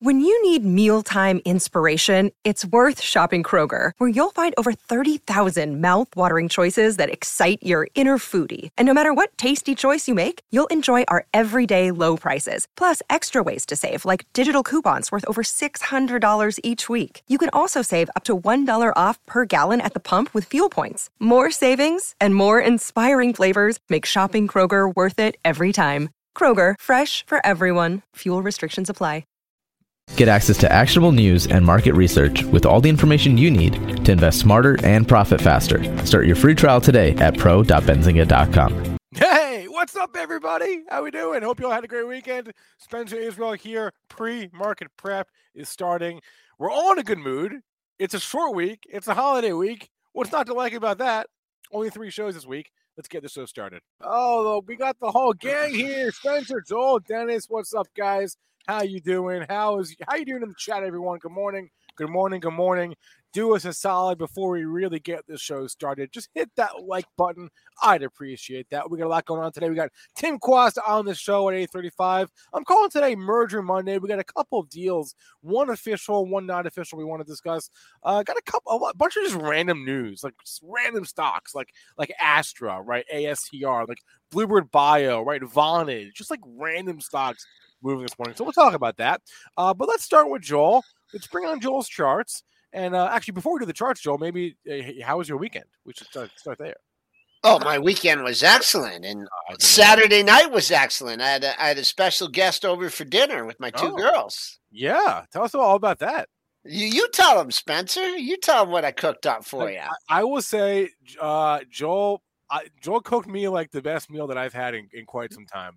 When you need mealtime inspiration, it's worth shopping Kroger, where you'll find over 30,000 mouth-watering choices that excite your inner foodie. And no matter what tasty choice you make, you'll enjoy our everyday low prices, plus extra ways to save, like digital coupons worth over $600 each week. You can also save up to $1 off per gallon at the pump with fuel points. More savings and more inspiring flavors make shopping Kroger worth it every time. Kroger, fresh for everyone. Fuel restrictions apply. Get access to actionable news and market research with all the information you need to invest smarter and profit faster. Start your free trial today at pro.benzinga.com. Hey, what's up, everybody? How we doing? Hope you all had a great weekend. Spencer Israel here. Pre-market prep is starting. We're all in a good mood. It's a short week. It's a holiday week. What's not to like about that? Only 3 shows this week. Let's get the show started. Oh, we got the whole gang here. Spencer, Joel, Dennis. What's up, guys? How you doing? How you doing in the chat, everyone? Good morning. Good morning. Good morning. Do us a solid before we really get this show started. Just hit that like button. I'd appreciate that. We got a lot going on today. We got Tim Quast on the show at 8:35. I'm calling today Merger Monday. We got a couple of deals, one official, one not official. We want to discuss. Got a bunch of just random news, like just random stocks, like Astra, right? ASTR, like Bluebird Bio, right? Vonage, just like random stocks moving this morning. So we'll talk about that. But let's start with Joel. Let's bring on Joel's charts. And actually, before we do the charts, Joel, maybe how was your weekend? We should start there. Oh, my weekend was excellent, and Saturday night was excellent. I had a special guest over for dinner with my 2 girls. Yeah, tell us all about that. You tell them, Spencer. You tell them what I cooked up for you. I will say, Joel cooked me like the best meal that I've had in quite some time.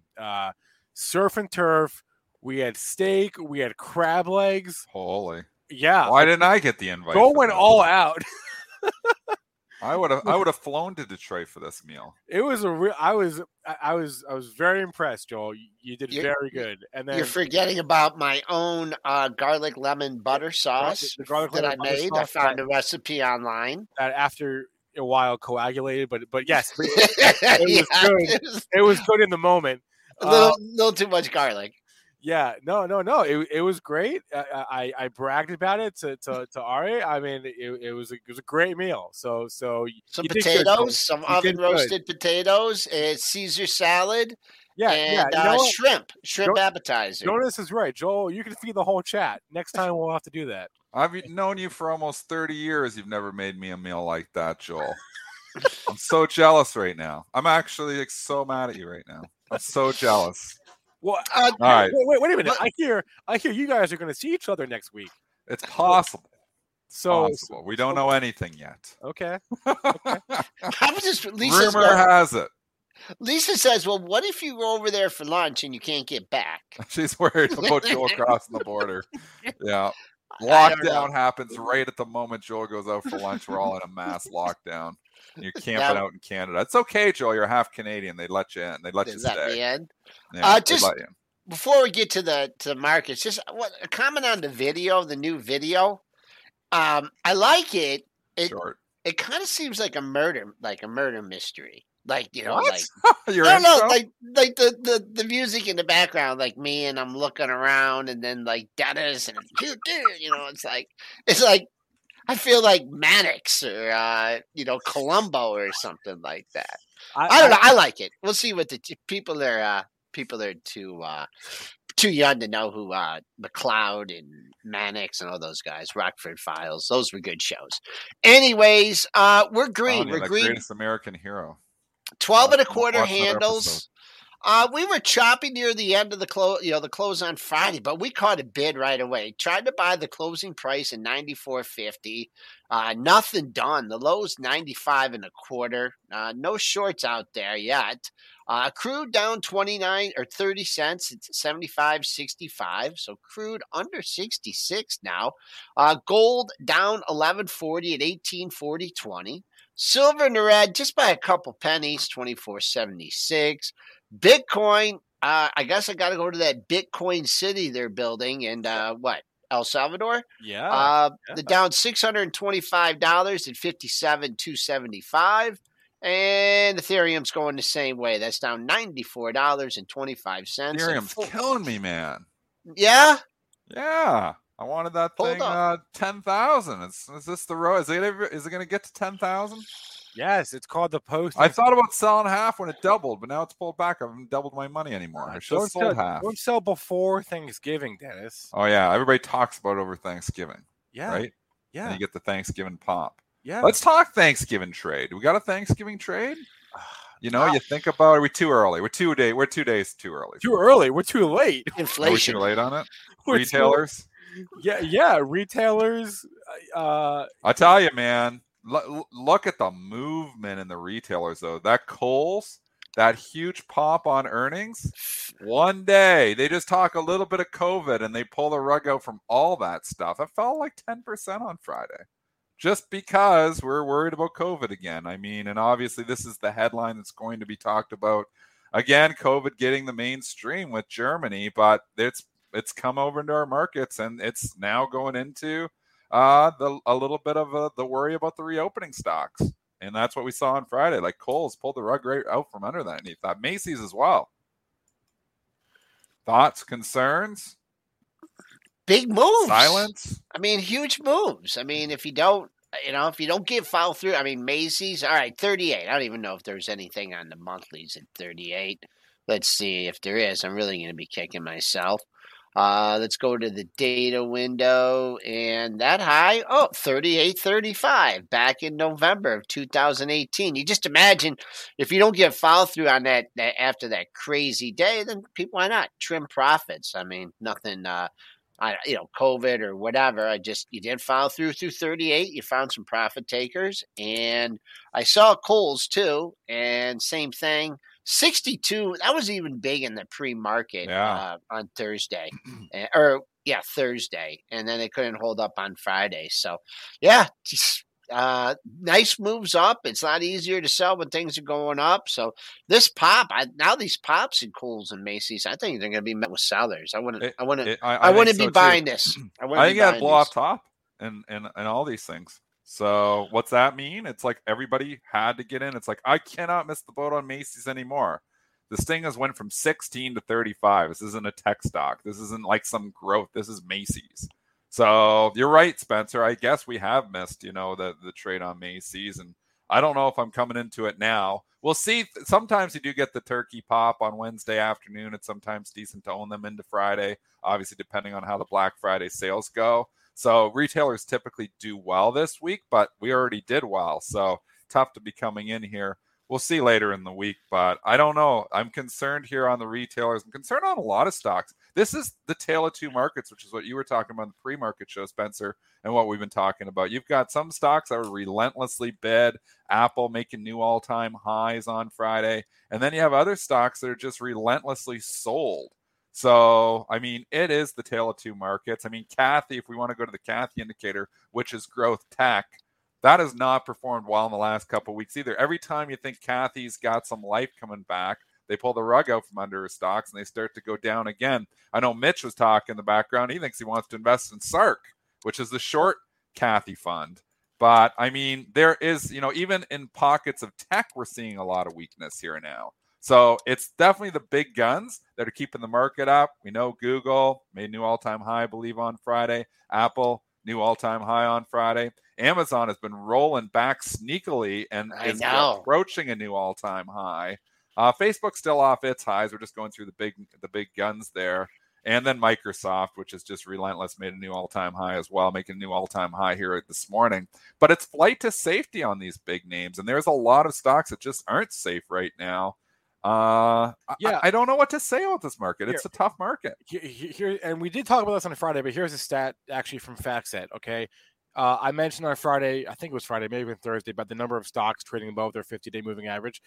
Surf and turf. We had steak. We had crab legs. Holy. Yeah. Why didn't I get the invite? Joel went all out. I would have flown to Detroit for this meal. It was I was very impressed, Joel. You did very good. And then you're forgetting about my own garlic lemon butter sauce that I made. I found a recipe online that after a while coagulated, but yes, it was good. It was good in the moment. A little too much garlic. Yeah, no. It was great. I bragged about it to Ari. I mean, it was a great meal. So some potatoes, some oven roasted potatoes, Caesar salad, and shrimp appetizer. Jonas is right, Joel. You can feed the whole chat. Next time we'll have to do that. I've known you for almost 30 years. You've never made me a meal like that, Joel. I'm so jealous right now. I'm actually so mad at you right now. I'm so jealous. Well, all right. Wait a minute. I hear you guys are going to see each other next week. It's possible. So we don't know anything yet. Okay. Rumor has it. Lisa says, "Well, what if you go over there for lunch and you can't get back?" She's worried about Joel crossing the border. Yeah. Lockdown happens right at the moment Joel goes out for lunch. We're all in a mass lockdown. You're camping out in Canada. It's okay, Joel. You're half Canadian. They let you in. They let you stay. Let me in. Yeah, before we get to the markets, just a comment on the video, the new video. I like it. It kind of seems like a murder mystery. Like, you know, what? like the music in the background, like me, and I'm looking around, and then like Dennis, and you know, it's like. I feel like Mannix or Columbo or something like that. I don't know. I like it. We'll see what the people are too young to know who McLeod and Mannix and all those guys. Rockford Files. Those were good shows. Anyways, we're green. We're green. Greatest American hero. 12 and a quarter handles. We were choppy near the end of the close on Friday, but we caught a bid right away. Tried to buy the closing price at $94.50. Nothing done. The low's 95 and a quarter. No shorts out there yet. Crude down 29 or 30 cents. It's 75.65. So crude under 66 now. Gold down 11.40 at 18.40.20. Silver in the red just by a couple pennies, 24.76. Bitcoin, I guess I got to go to that Bitcoin city they're building, and El Salvador? Yeah. The down $625 at $57,275, and Ethereum's going the same way. That's down $94.25. Ethereum's killing me, man. Yeah? Yeah, I wanted that Hold thing 10,000. Is this the row? Is it going to get to 10,000? Yes, it's called the Post. I thought about selling half when it doubled, but now it's pulled back. I haven't doubled my money anymore. It's just sold half. Don't sell before Thanksgiving, Dennis. Oh yeah, everybody talks about it over Thanksgiving. Yeah, right. Yeah, and you get the Thanksgiving pop. Yeah, let's talk Thanksgiving trade. We got a Thanksgiving trade. You know, you think about, are we too early? We're 2 days too early. Too early. We're too late. Inflation. Are we too late on it? Retailers. Yeah. Retailers. I tell you, man. Look at the movement in the retailers, though. That Kohl's, that huge pop on earnings. One day, they just talk a little bit of COVID and they pull the rug out from all that stuff. It fell like 10% on Friday. Just because we're worried about COVID again. I mean, and obviously this is the headline that's going to be talked about. Again, COVID getting the mainstream with Germany, but it's come over into our markets, and it's now going into a little bit of the worry about the reopening stocks. And that's what we saw on Friday. Like Kohl's pulled the rug right out from under that. And he thought Macy's as well. Thoughts, concerns? Big moves. Silence. I mean, huge moves. I mean, if you don't get follow through, I mean, Macy's, all right, 38. I don't even know if there's anything on the monthlies at 38. Let's see if there is. I'm really going to be kicking myself. Let's go to the data window, and that high, 38.35 back in November of 2018. You just imagine if you don't get follow through on that after that crazy day, then people, why not trim profits? I mean, nothing. COVID or whatever. You did follow through 38. You found some profit takers, and I saw Kohl's too, and same thing. 62. That was even big in the pre-market on Thursday, Thursday, and then it couldn't hold up on Friday. So, yeah. Nice moves up. It's a lot easier to sell when things are going up. So this pop, these pops in Kohl's and Macy's, I think they're going to be met with sellers. I wouldn't be buying this. I think that blow off top and all these things. So what's that mean? It's like everybody had to get in. It's like, I cannot miss the boat on Macy's anymore. This thing has went from 16 to 35. This isn't a tech stock. This isn't like some growth. This is Macy's. So you're right, Spencer. I guess we have missed, the trade on Macy's, and I don't know if I'm coming into it now. We'll see. Sometimes you do get the turkey pop on Wednesday afternoon. It's sometimes decent to own them into Friday, obviously depending on how the Black Friday sales go. So retailers typically do well this week, but we already did well. So tough to be coming in here. We'll see later in the week, but I don't know. I'm concerned here on the retailers. I'm concerned on a lot of stocks. This is the tale of two markets, which is what you were talking about in the pre-market show, Spencer, and what we've been talking about. You've got some stocks that were relentlessly bid, Apple making new all-time highs on Friday, and then you have other stocks that are just relentlessly sold. So, I mean, it is the tale of two markets. I mean, Cathy, if we want to go to the Cathy indicator, which is growth tech, that has not performed well in the last couple of weeks either. Every time you think Cathy's got some life coming back, they pull the rug out from under her stocks and they start to go down again. I know Mitch was talking in the background. He thinks he wants to invest in SARK, which is the short Cathy fund. But, I mean, there is, even in pockets of tech, we're seeing a lot of weakness here now. So it's definitely the big guns that are keeping the market up. We know Google made new all-time high, I believe, on Friday. Apple, new all-time high on Friday. Amazon has been rolling back sneakily and is approaching a new all-time high. Facebook's still off its highs. We're just going through the big guns there. And then Microsoft, which is just relentless, made a new all-time high as well, making a new all-time high here this morning. But it's flight to safety on these big names, and there's a lot of stocks that just aren't safe right now. I don't know what to say about this market. It's a tough market. Here, and we did talk about this on Friday, but here's a stat actually from FactSet, okay? I mentioned on Friday, I think it was Friday, maybe even Thursday, about the number of stocks trading above their 50-day moving average.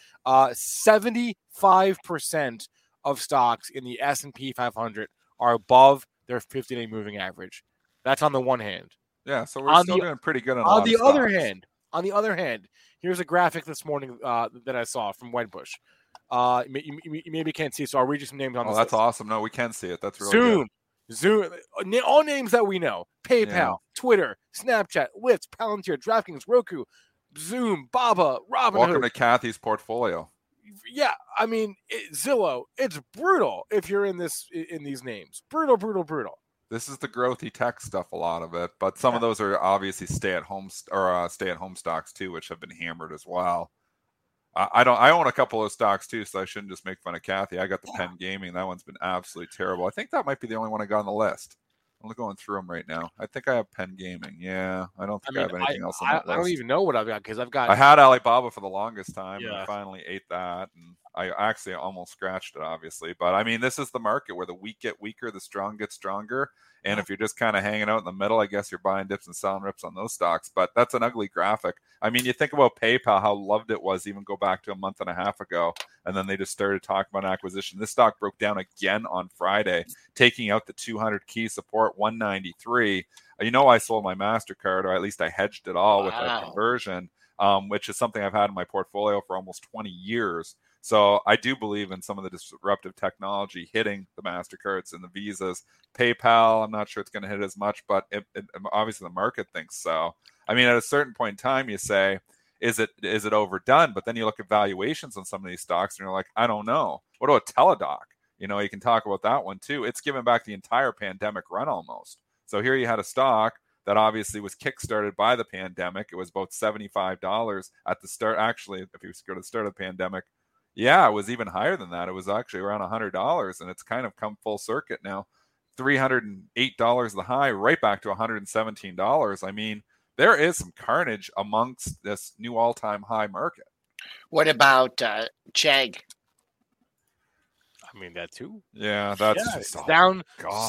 75% of stocks in the S&P 500 are above their 50-day moving average. That's on the one hand. Yeah, so we're still doing pretty good on the other hand. On the other hand, here's a graphic this morning that I saw from Wedbush. You maybe can't see, so I'll read you some names on this. That's list. Awesome. No, we can see it. That's really good. Zoom, all names that we know: PayPal, Twitter, Snapchat, Lyft, Palantir, DraftKings, Roku, Zoom, Baba, Robinhood. Welcome to Cathy's portfolio. Yeah, I mean, Zillow. It's brutal if you're in these names. Brutal. This is the growthy tech stuff, a lot of it, but some of those are obviously stay-at-home stocks too, which have been hammered as well. I own a couple of stocks too, so I shouldn't just make fun of Kathy. I got the Penn Gaming. That one's been absolutely terrible. I think that might be the only one I got on the list. I'm going through them right now. I think I have Penn Gaming. Yeah, I don't think I have anything else on that list. I don't even know what I've got because I had Alibaba for the longest time, and I finally ate that, and I actually almost scratched it, obviously. But I mean, this is the market where the weak get weaker, the strong get stronger. And if you're just kind of hanging out in the middle, I guess you're buying dips and selling rips on those stocks. But that's an ugly graphic. I mean, you think about PayPal, how loved it was even go back to a month and a half ago. And then they just started talking about acquisition. This stock broke down again on Friday, taking out the 200 key support, 193. You know, I sold my MasterCard, or at least I hedged it all with that conversion, which is something I've had in my portfolio for almost 20 years. So I do believe in some of the disruptive technology hitting the MasterCards and the Visas. PayPal, I'm not sure it's going to hit as much, but obviously the market thinks so. I mean, at a certain point in time, you say, is it overdone? But then you look at valuations on some of these stocks and you're like, I don't know. What about Teladoc? You know, you can talk about that one too. It's given back the entire pandemic run almost. So here you had a stock that obviously was kickstarted by the pandemic. It was about $75 at the start. Actually, if you go to the start of the pandemic, yeah, it was even higher than that. It was actually around $100, and it's kind of come full circuit now. $308 the high, right back to $117. I mean, there is some carnage amongst this new all-time high market. What about Chegg? I mean, that too. Yeah, that's just down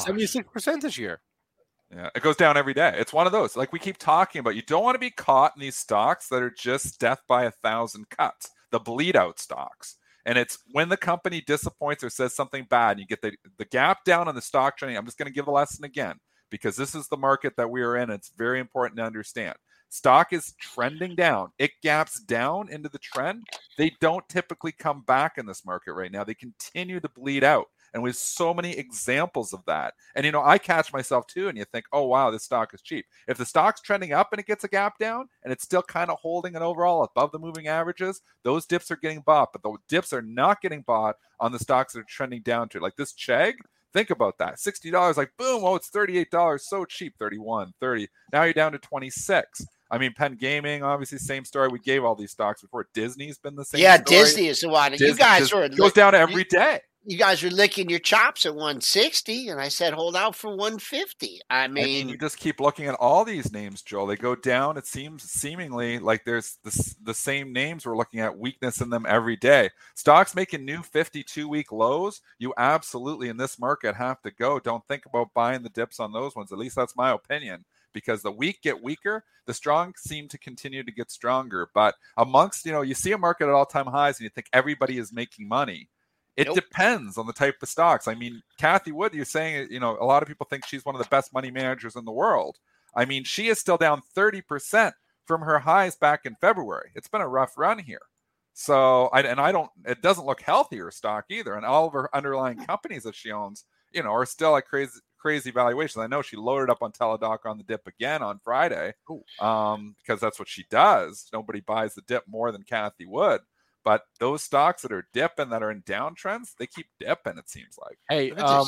76% this year. Yeah, it goes down every day. It's one of those, like we keep talking about. You don't want to be caught in these stocks that are just death by 1,000 cuts, the bleed out stocks. And it's when the company disappoints or says something bad, and you get the gap down on the stock trending. I'm just going to give the lesson again, because this is the market that we are in. It's very important to understand. Stock is trending down. It gaps down into the trend. They don't typically come back in this market right now. They continue to bleed out. And we have so many examples of that. And, you know, I catch myself too, and you think, oh, wow, this stock is cheap. If the stock's trending up and it gets a gap down and it's still kind of holding it overall above the moving averages, those dips are getting bought. But the dips are not getting bought on the stocks that are trending down to, like this Chegg. Think about that. $60, like, boom, oh, it's $38. So cheap, 31, 30. Now you're down to 26. I mean, Penn Gaming, obviously, same story. We gave all these stocks before. Disney's been the same story. Disney is the one. You guys are goes down every day. You guys are licking your chops at 160, and I said hold out for 150. I mean, you just keep looking at all these names, Joel. They go down. It seems seemingly like there's the same names. We're looking at weakness in them every day. Stocks making new 52-week lows. You absolutely, in this market, have to go. Don't think about buying the dips on those ones. At least that's my opinion. Because the weak get weaker, the strong seem to continue to get stronger. But amongst, you know, you see a market at all-time highs and you think everybody is making money. It depends on the type of stocks. I mean, Kathy Wood, you're saying, you know, a lot of people think she's one of the best money managers in the world. I mean, she is still down 30% from her highs back in February. It's been a rough run here. So, it doesn't look healthy, her stock either. And all of her underlying companies that she owns, you know, are still at crazy valuations. I know she loaded up on Teladoc on the dip again on Friday because that's what she does. Nobody buys the dip more than Kathy Wood. But those stocks that are dipping, that are in downtrends, they keep dipping, it seems like. Hey,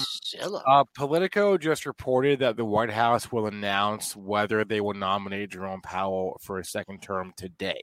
Politico just reported that the White House will announce whether they will nominate Jerome Powell for a second term today.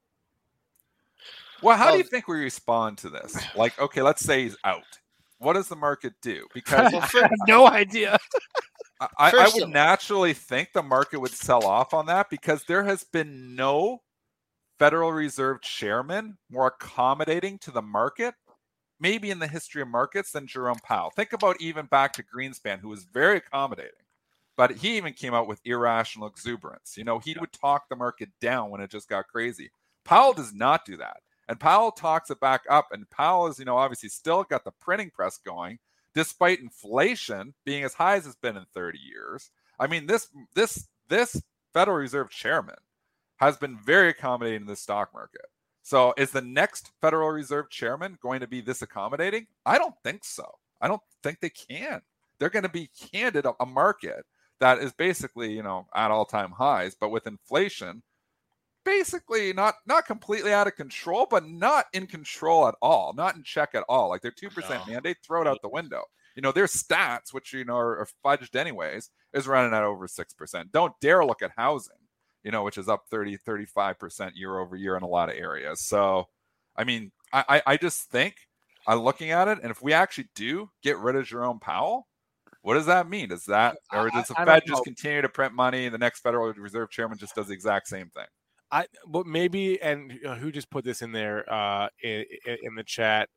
Well, how do you think we respond to this? Like, okay, let's say he's out. What does the market do? Because I have no idea. I would naturally think the market would sell off on that because there has been no Federal Reserve chairman more accommodating to the market, maybe in the history of markets, than Jerome Powell. Think about even back to Greenspan, who was very accommodating, but he even came out with irrational exuberance. You know, he would talk the market down when it just got crazy. Powell does not do that. And Powell talks it back up. And Powell is, you know, obviously still got the printing press going, despite inflation being as high as it's been in 30 years. I mean, this Federal Reserve chairman has been very accommodating in the stock market. So is the next Federal Reserve chairman going to be this accommodating? I don't think so. I don't think they can. They're going to be handed a market that is basically, you know, at all-time highs, but with inflation, basically not completely out of control, but not in control at all, not in check at all. Like their 2% mandate, throw it out the window. their stats, which are fudged anyways, is running at over 6%. Don't dare look at housing, which is up 35% year over year in a lot of areas. So, I mean, I just think I'm looking at it, and if we actually do get rid of Jerome Powell, what does that mean? Does the Fed just continue to print money, and the next Federal Reserve Chairman just does the exact same thing? But maybe, and who just put this in there in the chat?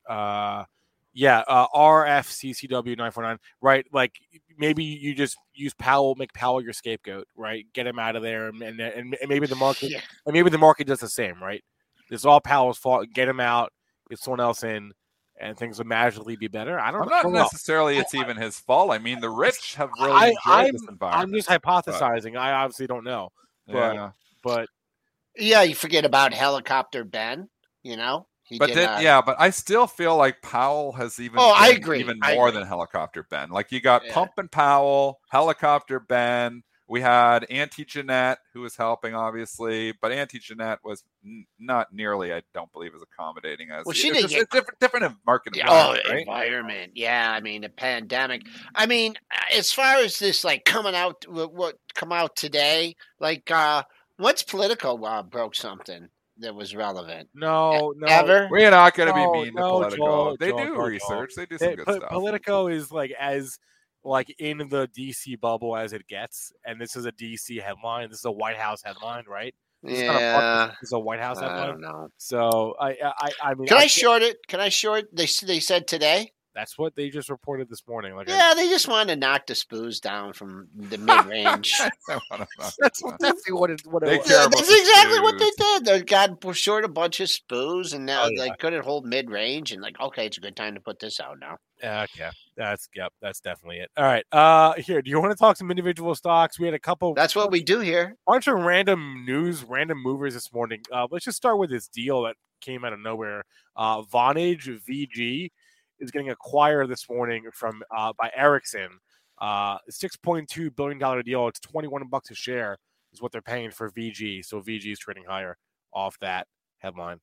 RFCCW 949, right? Like maybe you just use Powell, make Powell your scapegoat, right? Get him out of there, and maybe the market, and maybe the market does the same, right? It's all Powell's fault. Get him out, get someone else in, and things will magically be better. I'm not necessarily it's even his fault. I mean, the rich have really enjoyed this environment. I'm just hypothesizing. I obviously don't know, but you forget about Helicopter Ben. But I still feel like Powell has even more than Helicopter Ben. Like you got Pump and Powell, Helicopter Ben. We had Auntie Jeanette, who was helping, obviously, but Auntie Jeanette was not nearly, I don't believe, as accommodating as. Well, she did get different market environment. Right? Environment. Yeah, I mean, the pandemic. I mean, as far as this, like coming out, what come out today, like what's Politico broke something that was relevant? No. Ever? We're not going to be mean to Politico. They do research. They do some good stuff. Politico is like in the DC bubble as it gets, and this is a DC headline. This is a White House headline, right? This is a White House headline. I don't know. So I mean, can I short it? Can I short? They said today. That's what they just reported this morning. They just wanted to knock the Spoos down from the mid-range. That's exactly what it was. That's exactly what they did. They got short a bunch of Spoos, and now they couldn't hold mid-range. And okay, it's a good time to put this out now. Okay, that's definitely it. All right, here. Do you want to talk some individual stocks? We had a couple. That's what we do here. Bunch of random news, random movers this morning. Let's just start with this deal that came out of nowhere. Vonage VG is getting acquired this morning from by Ericsson. $6.2 billion deal. It's $21 a share is what they're paying for VG. So VG is trading higher off that headline.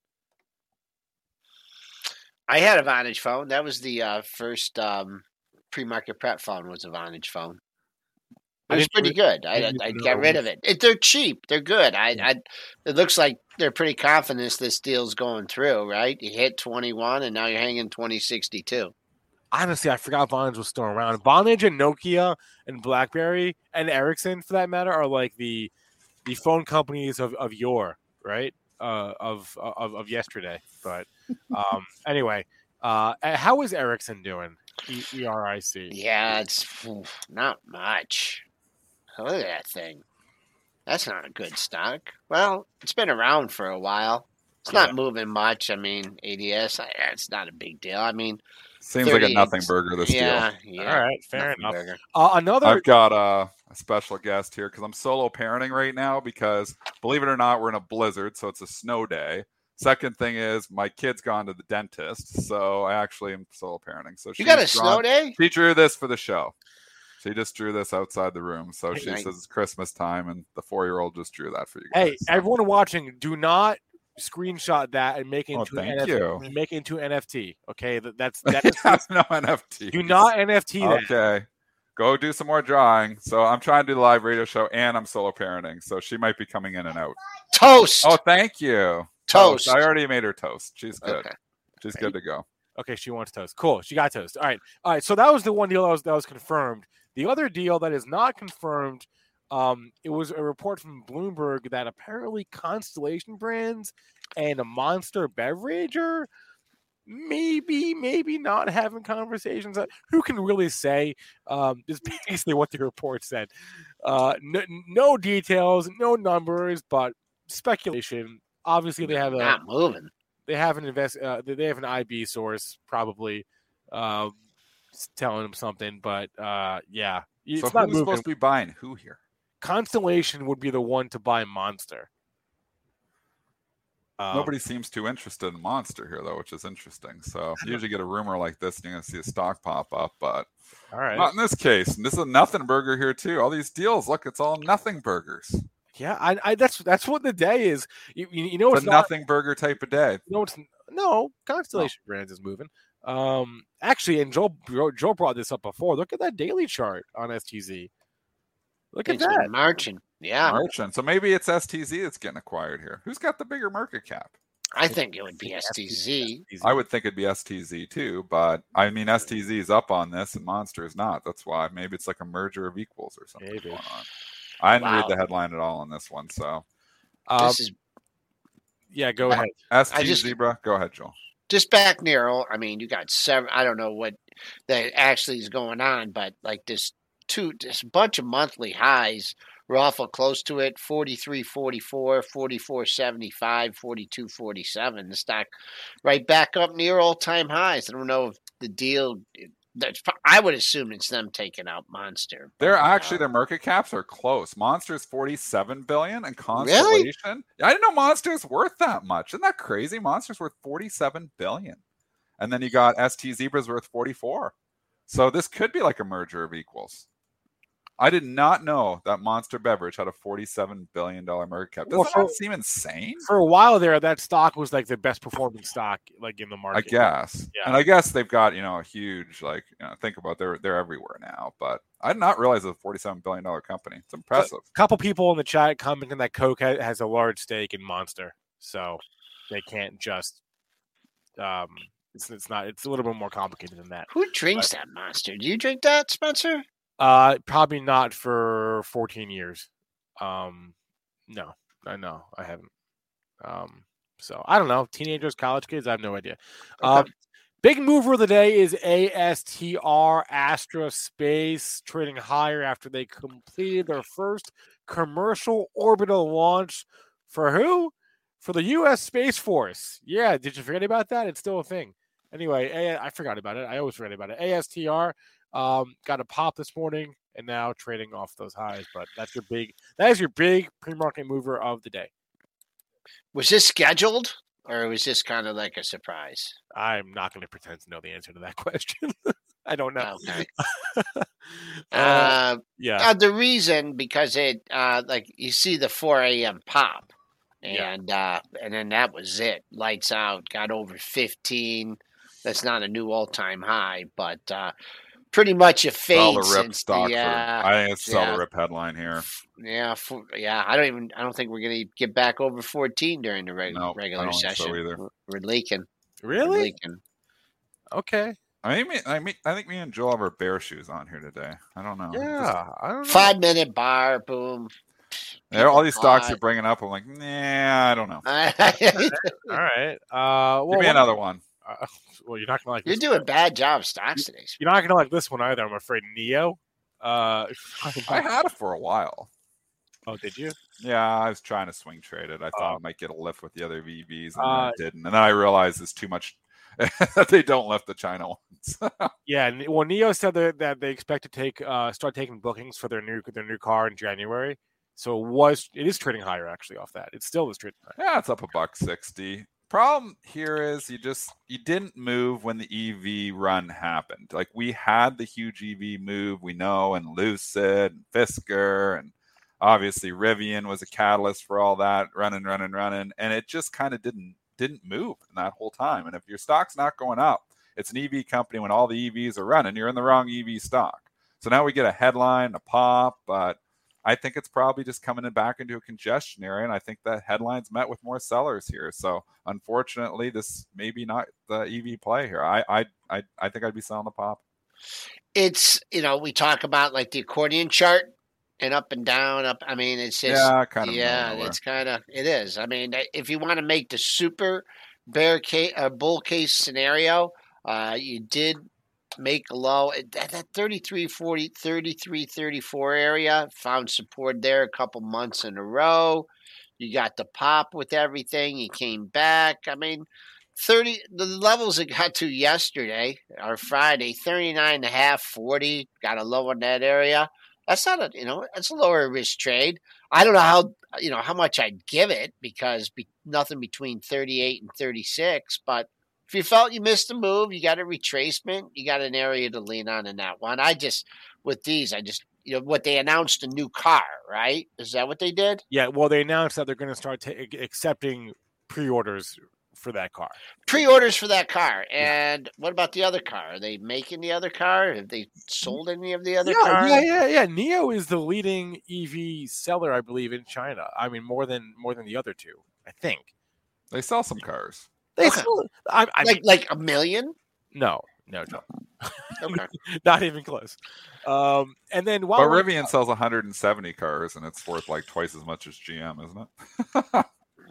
I had a Vonage phone. That was the first pre-market prep phone. Was a Vonage phone. It was pretty good. I got rid of it. They're cheap. They're good. It looks like they're pretty confident this deal's going through, right? You hit 21, and now you're hanging 2062. Honestly, I forgot Vonage was still around. Vonage and Nokia and BlackBerry and Ericsson, for that matter, are like the phone companies of yore, right? Of yesterday. But anyway, how is Ericsson doing? ERIC. Yeah, it's not much. Look at that thing. That's not a good stock. Well, it's been around for a while. It's not moving much. I mean, ADS, it's not a big deal. I mean, seems like a nothing burger, this deal. Yeah. All right, fair enough. I've got a special guest here because I'm solo parenting right now because, believe it or not, we're in a blizzard, so it's a snow day. Second thing is my kid's gone to the dentist, so I actually am solo parenting. So you got a snow day? She drew this for the show. She just drew this outside the room. So she says it's Christmas time, and the 4-year-old just drew that for you guys. Hey, everyone watching, do not screenshot that and make it into NFT. Make it into NFT. Okay, that's no NFT. Do not NFT that. Okay. Go do some more drawing. So I'm trying to do the live radio show, and I'm solo parenting. So she might be coming in and out. Toast. Oh, thank you. Toast. I already made her toast. She's good. Okay. She's good to go. Okay, she wants toast. Cool. She got toast. All right. So that was the one deal that was confirmed. The other deal that is not confirmed, it was a report from Bloomberg that apparently Constellation Brands and a Monster Beverage are maybe not having conversations. Who can really say? Is basically what the report said. No details, no numbers, but speculation. Obviously, they have not moving. They have they have an IB source probably telling them something, but yeah. It's so not who's supposed to be buying who here? Constellation would be the one to buy Monster. Nobody seems too interested in Monster here, though, which is interesting. So you usually get a rumor like this, and you're going to see a stock pop up, but not in this case. And this is a nothing burger here, too. All these deals, look, it's all nothing burgers. Yeah, I that's what the day is. You know, it's a nothing burger type of day. No, Constellation Brands is moving. Actually, and Joe brought this up before. Look at that daily chart on STZ. Look at that. Been marching. Yeah. Marching. So maybe it's STZ that's getting acquired here. Who's got the bigger market cap? I think it would be STZ. I would think it'd be STZ too, but I mean STZ is up on this and Monster is not. That's why maybe it's like a merger of equals or something going on. I didn't read the headline at all on this one, so this is. Yeah, go ahead. Zebra, go ahead, Joel. Just back near. I mean, you got 7. I don't know what that actually is going on, but like this bunch of monthly highs. We're awful close to it. 43.44, 44.75, 42.47. The stock right back up near all-time highs. I don't know if the deal. I would assume it's them taking out Monster. They're actually their market caps are close. Monster's $47 billion, and Constellation. Really? I didn't know Monster's worth that much. Isn't that crazy? Monster's worth $47 billion, and then you got ST Zebra's worth $44 billion. So this could be like a merger of equals. I did not know that Monster Beverage had a $47 billion market cap. Doesn't that seem insane? For a while there, that stock was like the best performing stock like in the market. I guess. Yeah. And I guess they've got, a huge, think about they're everywhere now. But I did not realize it's a $47 billion company. It's impressive. A couple people in the chat commenting that Coke has a large stake in Monster. So they can't just it's a little bit more complicated than that. Who drinks that Monster? Do you drink that, Spencer? Probably not for 14 years. No, I haven't. So I don't know. Teenagers, college kids, I have no idea. Okay. Big mover of the day is ASTR, Astra Space, trading higher after they completed their first commercial orbital launch for who? For the U.S. Space Force. Yeah, did you forget about that? It's still a thing. Anyway, I forgot about it. I always forget about it. ASTR. Got a pop this morning and now trading off those highs, but that is your big pre-market mover of the day. Was this scheduled or was this kind of like a surprise? I'm not going to pretend to know the answer to that question. I don't know. Okay. Yeah. The reason, because it you see the 4 a.m. pop and then that was it. Lights out, got over 15. That's not a new all-time high, but pretty much a fade since I think it's sell the rip headline here. Yeah, I don't think we're going to get back over 14 during the regular session. So either. We're leaking. Really? We're leaking. Okay. I think me and Joel have our bear shoes on here today. I don't know. Yeah, I don't know. 5-minute bar, boom. All these stocks you're bringing up, I'm like, nah, I don't know. All right. Give me another one. Well, you're not gonna like. You're doing a bad job stocks today. You're not gonna like this one either. I'm afraid. Neo. I had it for a while. Oh, did you? Yeah, I was trying to swing trade it. I thought I might get a lift with the other VVs, and I didn't. And then I realized it's too much that they don't lift the China ones. Yeah, well, Neo said that they expect to take start taking bookings for their new car in January. So it is trading higher actually off that. It still is trading higher. Yeah, it's up $1.60. Problem here is you didn't move when the EV run happened. Like we had the huge EV move, we know, and Lucid and Fisker, and obviously Rivian was a catalyst for all that running, and it just kind of didn't move in that whole time. And if your stock's not going up, it's an EV company when all the EVs are running, you're in the wrong EV stock. So now we get a headline, a pop, but I think it's probably just coming back into a congestion area, and I think that headline's met with more sellers here. So unfortunately, this may be not the EV play here. I think I'd be selling the pop. It's we talk about like the accordion chart and up and down. Up. I mean, it's just it is. I mean, if you want to make the super bear case, bull case scenario, you did make a low at that 33.34 area, found support there a couple months in a row. You got the pop with everything. You came back. I mean, the levels it got to yesterday or Friday, 39.5, 40, got a low in that area. That's not that's a lower risk trade. I don't know how much I'd give it because nothing between 38 and 36, but if you felt you missed a move, you got a retracement, you got an area to lean on in that one. What they announced a new car, right? Is that what they did? Yeah, well, they announced that they're going to start accepting pre-orders for that car. Pre-orders for that car. And what about the other car? Are they making the other car? Have they sold any of the other car? Yeah. NIO is the leading EV seller, I believe, in China. I mean, more than the other two, I think. They sell some cars. They sell, like a million? No. Okay. Not even close. And then but Rivian sells 170 cars, and it's worth like twice as much as GM, isn't it?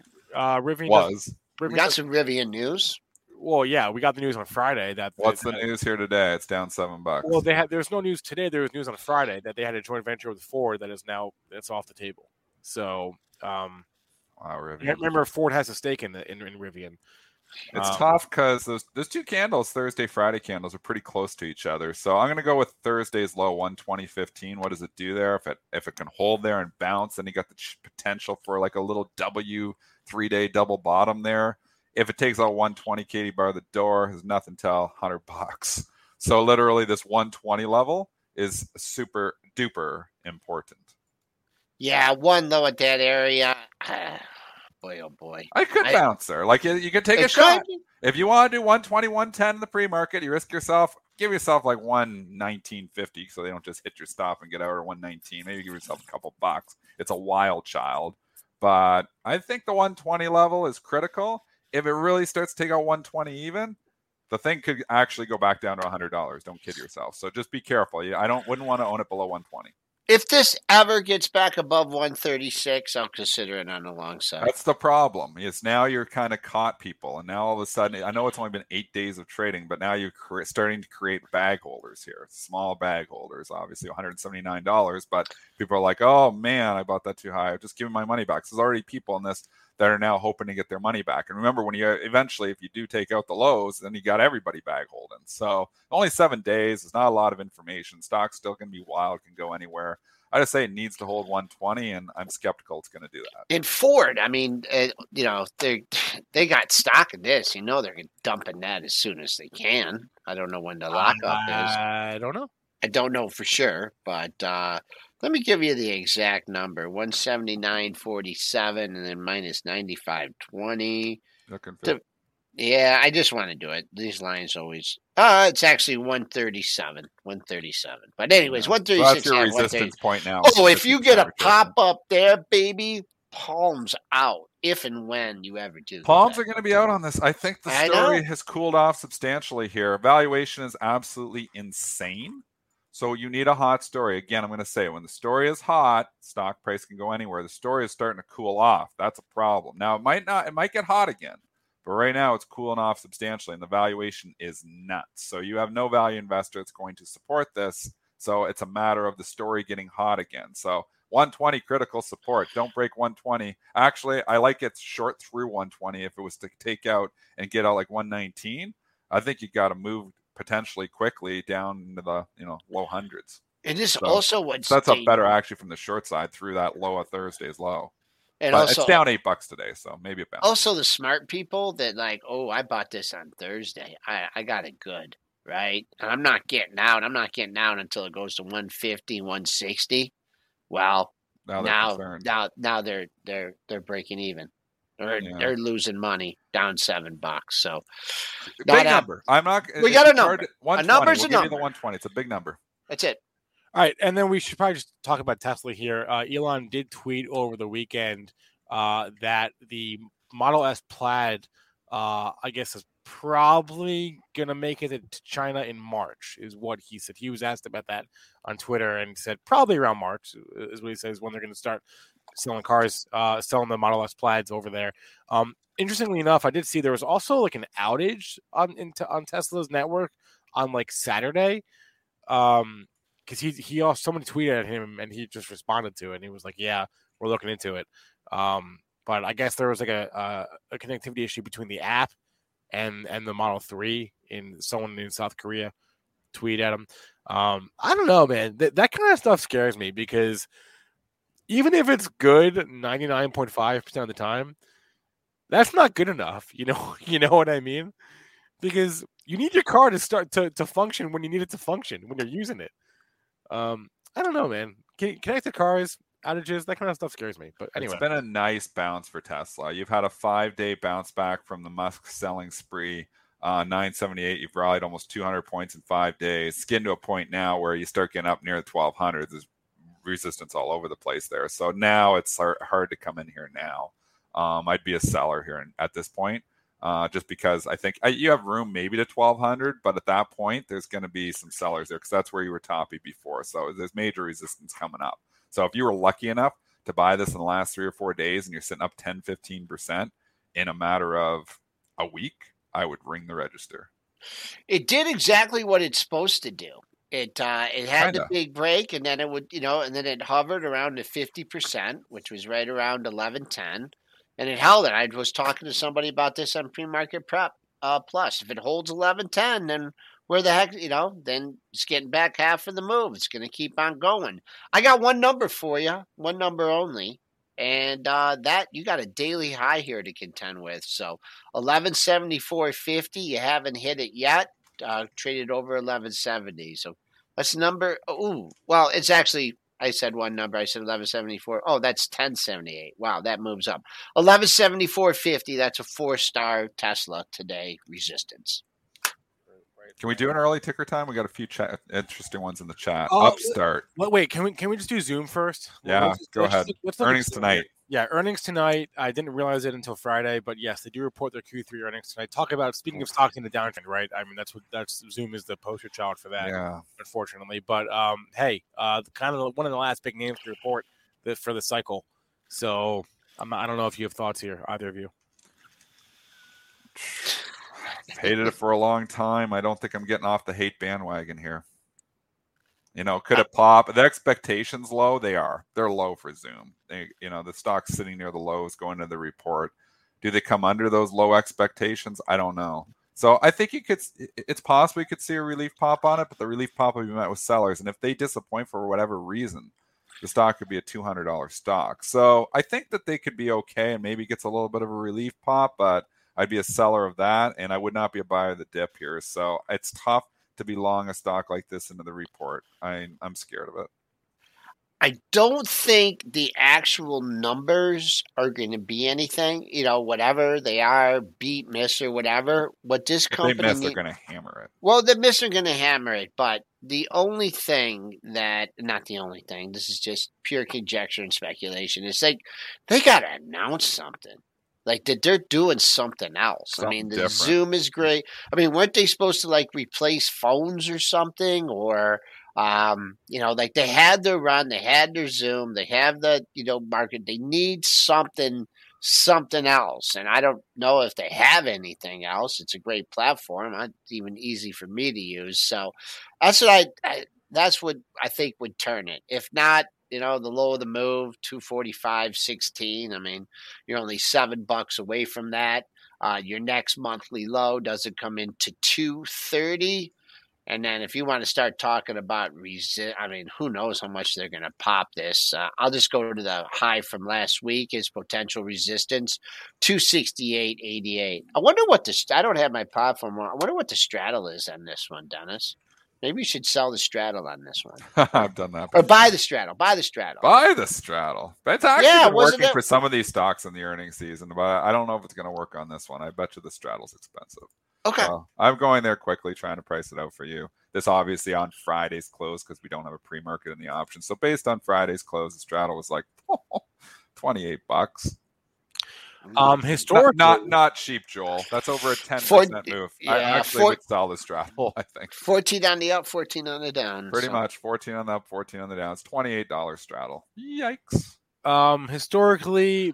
Rivian we got some Rivian news. Well, yeah, we got the news on Friday. What's the news here today? It's down $7. Well, there's no news today. There was news on Friday that they had a joint venture with Ford that's off the table. So, wow, Rivian. Remember, Ford has a stake in Rivian. It's tough because those two candles, Thursday, Friday candles, are pretty close to each other. So I'm going to go with Thursday's low, 120.15. What does it do there? If it can hold there and bounce, then you got the potential for like a little W 3-day double bottom there. If it takes out 120 Katie bar the door, there's nothing till $100. So literally this 120 level is super duper important. Yeah, one low at that area. Boy, oh boy. I could bounce there. Like you could take a shot. If you want to do 120, 110 in the pre-market, you give yourself like 119.50 so they don't just hit your stop and get out at 119. Maybe give yourself a couple bucks. It's a wild child. But I think the 120 level is critical. If it really starts to take out 120 even, the thing could actually go back down to $100. Don't kid yourself. So just be careful. Wouldn't want to own it below 120. If this ever gets back above 136, I'll consider it on the long side. That's the problem. Is now you're kind of caught people, and now all of a sudden, I know it's only been 8 days of trading, but now you're starting to create bag holders here, small bag holders. Obviously, $179, but people are like, "Oh man, I bought that too high. Just give me my money back." So there's already people in this that are now hoping to get their money back. And remember, when you eventually, if you do take out the lows, then you got everybody bag holding. So only 7 days. There's not a lot of information. Stock's still can be wild, can go anywhere. I just say it needs to hold 120, and I'm skeptical it's going to do that. And Ford, I mean, they got stock in this. They're dumping that as soon as they can. I don't know when the lockup is. I don't know. I don't know for sure, but let me give you the exact number: 179.47, and then minus 95.20. Yeah, I just want to do it. These lines always. It's actually 137. 137. But anyways, 136. Well, that's your resistance point now. Oh, if you get a pop up there, baby, palms out. If and when you ever do. Palms are going to be out on this. I think the story has cooled off substantially here. Valuation is absolutely insane. So you need a hot story. Again, I'm going to say when the story is hot, stock price can go anywhere. The story is starting to cool off. That's a problem. Now it might get hot again. But right now, it's cooling off substantially, and the valuation is nuts. So you have no value investor that's going to support this. So it's a matter of the story getting hot again. So 120 critical support. Don't break 120. Actually, I like it short through 120. If it was to take out and get out like 119, I think you got to move potentially quickly down into the low hundreds. And this also what that's up better actually from the short side through that low of Thursday's low. And but also, it's down $8 today, so maybe it bounces. Also, the smart people that I bought this on Thursday. I got it good, right? And I'm not getting out. I'm not getting out until it goes to 150, 160. Well, now they're breaking even. They're losing money, down $7. So big number. I'm not. We got a number. A number's a number. The 120. It's a big number. That's it. All right, and then we should probably just talk about Tesla here. Elon did tweet over the weekend that the Model S Plaid, I guess, is probably going to make it to China in March, is what he said. He was asked about that on Twitter and said probably around March is what he says when they're going to start selling cars, selling the Model S Plaids over there. Interestingly enough, I did see there was also like an outage on Tesla's network on like Saturday. Because he also somebody tweeted at him and he just responded to it and he was like, "Yeah, we're looking into it." But I guess there was like a connectivity issue between the app and the Model 3. Someone in South Korea tweeted at him. I don't know, man. That kind of stuff scares me because even if it's good 99.5% of the time, that's not good enough. You know what I mean? Because you need your car to start to function when you need it to function when you're using it. I don't know, man. Connected cars, outages, that kind of stuff scares me. But anyway, it's been a nice bounce for Tesla. You've had a 5-day bounce back from the Musk selling spree. 978, you've rallied almost 200 points in 5 days. Skin to a point now where you start getting up near the 1200s. There's resistance all over the place there. So now it's hard to come in here now. I'd be a seller here at this point, just because I think you have room maybe to 1200, but at that point there's going to be some sellers there because that's where you were toppy before. So there's major resistance coming up. So if you were lucky enough to buy this in the last 3 or 4 days and you're sitting up 10-15% in a matter of a week, I would ring the register. It did exactly what it's supposed to do. It had Kinda. the big break, and then it would, and then it hovered around the 50%, which was right around 1110, and it held it. I was talking to somebody about this on Pre-Market Prep Plus. If it holds 1110, then where the heck, then it's getting back half of the move. It's going to keep on going. I got one number for you, one number only. And that you got a daily high here to contend with. So 1174.50, you haven't hit it yet. Traded over 1170. So that's number. Ooh, well, it's actually, I said one number. I said 1174. Oh, that's 1078. Wow, that moves up. 1174.50. That's a 4-star Tesla today resistance. Can we do an early ticker time? We got a few interesting ones in the chat. Upstart. Wait, can we just do Zoom first? Yeah, go ahead. Earnings tonight. Yeah, earnings tonight. I didn't realize it until Friday, but yes, they do report their Q3 earnings tonight. Speaking of stocks in the downtrend, right? I mean, that's Zoom is the poster child for that. Yeah, unfortunately. But hey, kind of one of the last big names to report for the cycle. So I don't know if you have thoughts here, either of you. Hated it for a long time. I don't think I'm getting off the hate bandwagon here. Could it pop? The expectations low? They are. They're low for Zoom. The stock's sitting near the lows going to the report. Do they come under those low expectations? I don't know. So I think it's possible you could see a relief pop on it, but the relief pop will be met with sellers. And if they disappoint for whatever reason, the stock could be a $200 stock. So I think that they could be okay and maybe gets a little bit of a relief pop, but I'd be a seller of that, and I would not be a buyer of the dip here. So it's tough to be long a stock like this into the report. I'm scared of it. I don't think the actual numbers are going to be anything. Whatever they are, beat, miss, or whatever. What this company if they miss, they're going to hammer it. Well, the miss are going to hammer it, but the only thing not the only thing. This is just pure conjecture and speculation. It's like they got to announce something. Like that they're doing something else. Something the different. Zoom is great. Weren't they supposed to replace phones or something? Or, they had their run, they had their Zoom, they have the, market. They need something else. And I don't know if they have anything else. It's a great platform. It's even easy for me to use. So that's what I think would turn it. If not, the low of the move, 245.16. You're only $7 away from that. Your next monthly low doesn't come into 230. And then if you want to start talking about who knows how much they're going to pop this. I'll just go to the high from last week as potential resistance, 268.88. I wonder what I don't have my platform on. I wonder what the straddle is on this one, Dennis. Maybe you should sell the straddle on this one. I've done that. Or buy the straddle. Buy the straddle. But it's actually been working for some of these stocks in the earnings season, but I don't know if it's going to work on this one. I bet you the straddle's expensive. Okay. So I'm going there quickly, trying to price it out for you. This obviously on Friday's close because we don't have a pre-market in the option. So based on Friday's close, the straddle was like $28. Historically, not cheap, Joel. That's over a 10% move. Yeah, I actually would sell the straddle, I think. 14 on the up, 14 on the down. Pretty much 14 on the up, 14 on the down. It's $28 straddle. Yikes. Historically,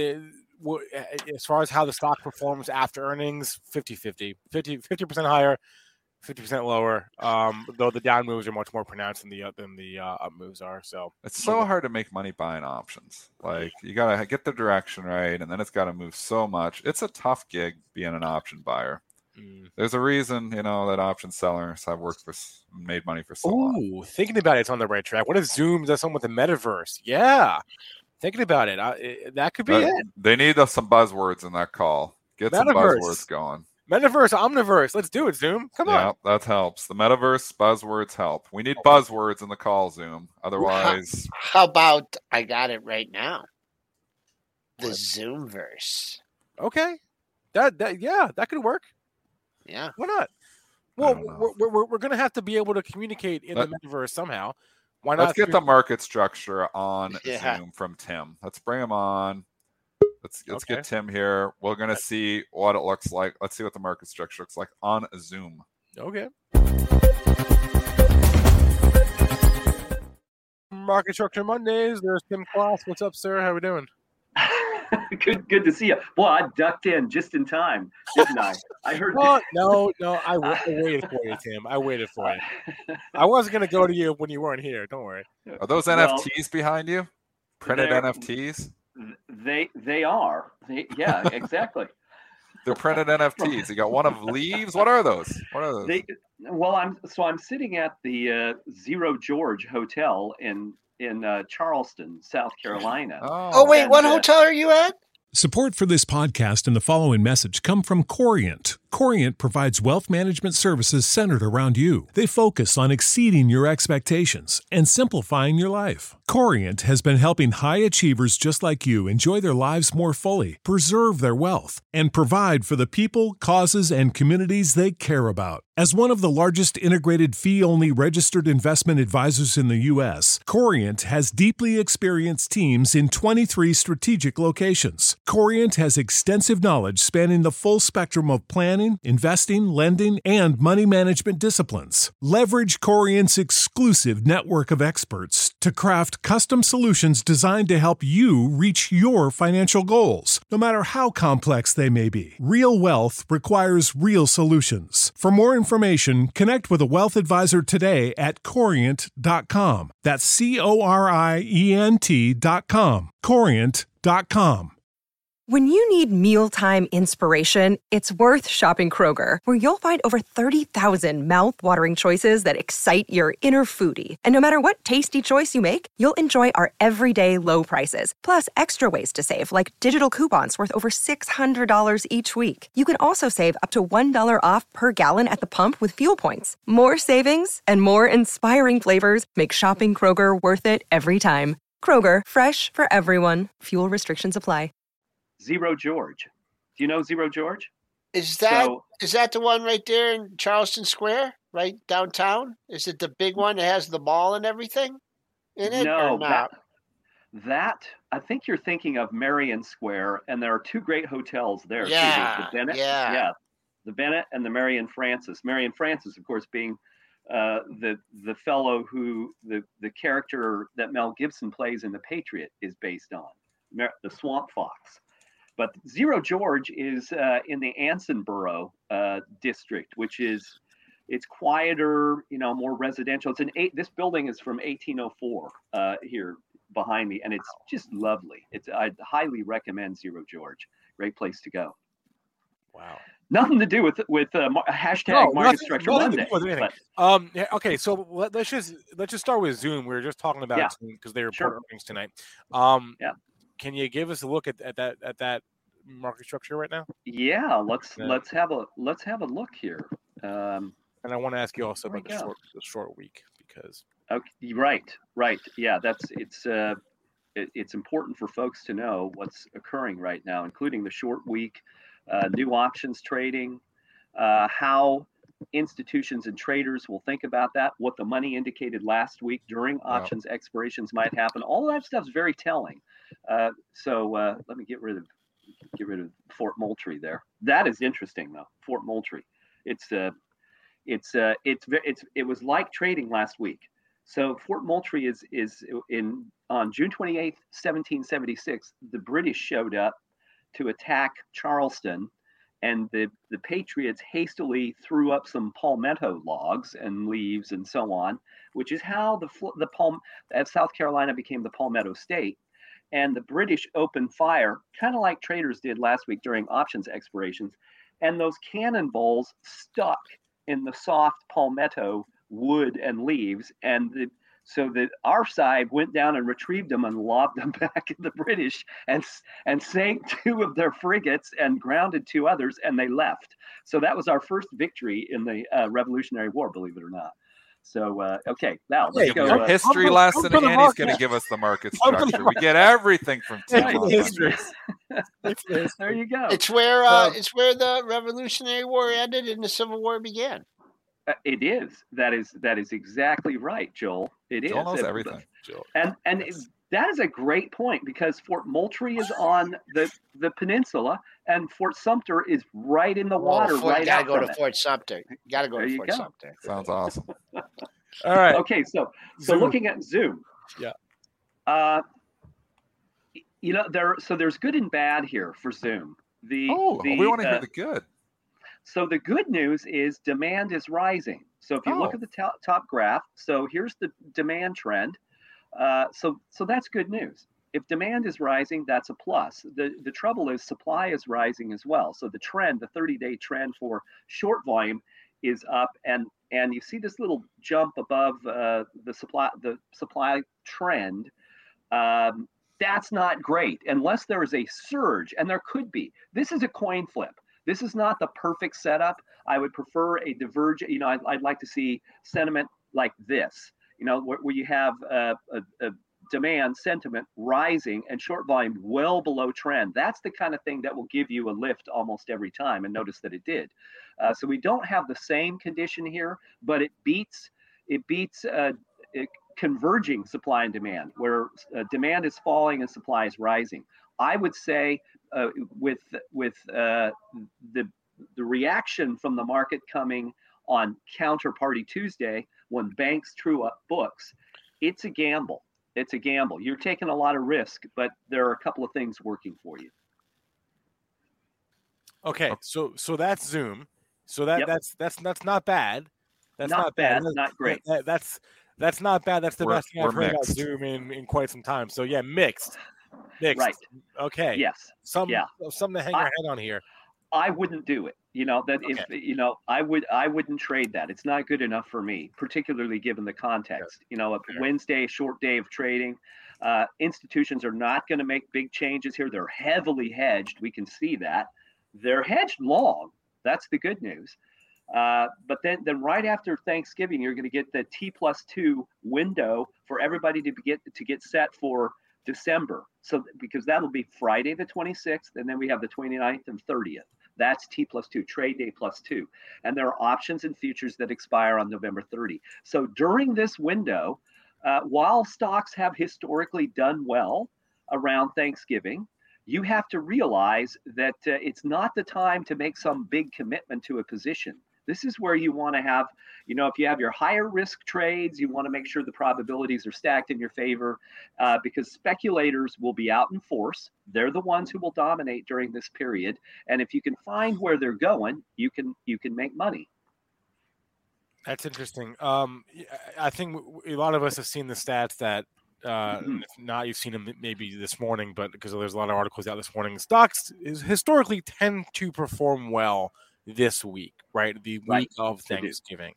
as far as how the stock performs after earnings, 50-50. 50% higher, 50% lower. Though the down moves are much more pronounced than the up moves are. So it's so hard to make money buying options. Like you gotta get the direction right, and then it's got to move so much. It's a tough gig being an option buyer. There's a reason, that option sellers have made money for so long. Ooh, thinking about it, it's on the right track. What if Zoom does something with the metaverse? Yeah, thinking about it, that could be it. They need some buzzwords in that call. Get some buzzwords going. Metaverse, Omniverse. Let's do it, Zoom. Come on. Yeah, that helps. The metaverse buzzwords help. We need buzzwords in the call, Zoom. Otherwise, how about I got it right now? The Zoomverse. Okay, that could work. Yeah, why not? Well, we're going to have to be able to communicate in the metaverse somehow. Why not? Let's get the market structure on Zoom from Tim. Let's bring him on. Let's get Tim here. We're going to see what it looks like. Let's see what the market structure looks like on Zoom. Okay. Market Structure Mondays. There's Tim Kloss. What's up, sir? How we doing? Good to see you. Boy, I ducked in just in time, didn't I? I heard. No, I waited for you, Tim. I waited for you. I wasn't going to go to you when you weren't here. Don't worry. Are those NFTs behind you? Printed NFTs? They are. Yeah, exactly. They're printed NFTs. You got one of leaves. What are those? I'm sitting at the Zero George Hotel in Charleston, South Carolina. Oh wait, what hotel are you at? Support for this podcast and the following message come from Corient. Corient provides wealth management services centered around you. They focus on exceeding your expectations and simplifying your life. Corient has been helping high achievers just like you enjoy their lives more fully, preserve their wealth, and provide for the people, causes, and communities they care about. As one of the largest integrated fee-only registered investment advisors in the U.S., Corient has deeply experienced teams in 23 strategic locations. Corient has extensive knowledge spanning the full spectrum of planning, investing, lending, and money management disciplines. Leverage Corient's exclusive network of experts to craft custom solutions designed to help you reach your financial goals, no matter how complex they may be. Real wealth requires real solutions. For more information, connect with a wealth advisor today at Corient.com. That's Corient.com. Corient.com. When you need mealtime inspiration, it's worth shopping Kroger, where you'll find over 30,000 mouth-watering choices that excite your inner foodie. And no matter what tasty choice you make, you'll enjoy our everyday low prices, plus extra ways to save, like digital coupons worth over $600 each week. You can also save up to $1 off per gallon at the pump with fuel points. More savings and more inspiring flavors make shopping Kroger worth it every time. Kroger, fresh for everyone. Fuel restrictions apply. Zero George. Do you know Zero George? Is that the one right there in Charleston Square, right downtown? Is it the big one that has the mall and everything in it? No, or not? That I think you're thinking of Marion Square, and there are two great hotels there. Yeah, too. The Bennett, the Bennett and the Marion Francis. Marion Francis, of course, being the fellow who the character that Mel Gibson plays in The Patriot is based on, the Swamp Fox. But Zero George is in the Anson Borough district, which it's quieter, more residential. This building is from 1804 here behind me, and it's just lovely. I'd highly recommend Zero George. Great place to go. Wow. Nothing to do with hashtag Market Structure Monday. Okay, so let's just start with Zoom. We were just talking about Zoom because they report earnings tonight. Can you give us a look at that market structure right now? Yeah, let's have a look here. And I want to ask you also about the short week because. Okay, right. Yeah, it's important for folks to know what's occurring right now, including the short week, new options trading, how institutions and traders will think about that, what the money indicated last week during options expirations might happen. All of that stuff's very telling. So let me get rid of Fort Moultrie there. That is interesting though. Fort Moultrie. It was like trading last week. So Fort Moultrie is on June 28th, 1776, the British showed up to attack Charleston, and the Patriots hastily threw up some palmetto logs and leaves and so on, which is how South Carolina became the Palmetto State. And the British opened fire, kind of like traders did last week during options expirations, and those cannonballs stuck in the soft palmetto wood and leaves, and so that our side went down and retrieved them and lobbed them back at the British and sank 2 of their frigates and grounded 2 others, and they left. So that was our first victory in the Revolutionary War, believe it or not. So, okay, now let's go. A history lesson, and he's going to give us the market structure. We get everything from Tim. There you go. It's where the Revolutionary War ended and the Civil War began. It is. That is exactly right, Joel. Joel knows everything. Joel. And that is a great point, because Fort Moultrie is on the peninsula, and Fort Sumter is right in the water. You gotta go to Fort Sumter. You gotta go to Fort Sumter. Sounds awesome. All right. Okay, so looking at Zoom. Yeah. There's good and bad here for Zoom. We want to hear the good. So the good news is demand is rising. So if you look at the top graph, so here's the demand trend. So that's good news. If demand is rising, that's a plus. The trouble is supply is rising as well. So the trend, the 30-day trend for short volume is up, and you see this little jump above the supply trend. That's not great unless there is a surge, and there could be. This is a coin flip. This is not the perfect setup. I would prefer a divergent. I'd like to see sentiment like this. Where you have a demand sentiment rising and short volume well below trend. That's the kind of thing that will give you a lift almost every time. And notice that it did. So we don't have the same condition here, but it beats converging supply and demand, where demand is falling and supply is rising. I would say with the reaction from the market coming on Counterparty Tuesday, when banks true up books, it's a gamble. It's a gamble. You're taking a lot of risk, but there are a couple of things working for you. Okay, so that's Zoom. So that's not bad. That's not bad. Not great. That's not bad. That's the best thing I've heard about mixed. Zoom in quite some time. So yeah, mixed. Right. Okay. Yes. Something to hang your head on here. I wouldn't do it. I wouldn't trade that. It's not good enough for me, particularly given the context. A Wednesday, short day of trading. Institutions are not going to make big changes here. They're heavily hedged. We can see that. They're hedged long. That's the good news. But then right after Thanksgiving, you're going to get the T+2 window for everybody to get set for December. So because that'll be Friday the 26th, and then we have the 29th and 30th. That's T+2, trade day +2. And there are options and futures that expire on November 30. So during this window, while stocks have historically done well around Thanksgiving, you have to realize that it's not the time to make some big commitment to a position. This is where you want to have, if you have your higher risk trades, you want to make sure the probabilities are stacked in your favor, because speculators will be out in force. They're the ones who will dominate during this period. And if you can find where they're going, you can make money. That's interesting. I think a lot of us have seen the stats that, if not, you've seen them maybe this morning, but because there's a lot of articles out this morning, stocks historically tend to perform well this week, right? The week of Thanksgiving.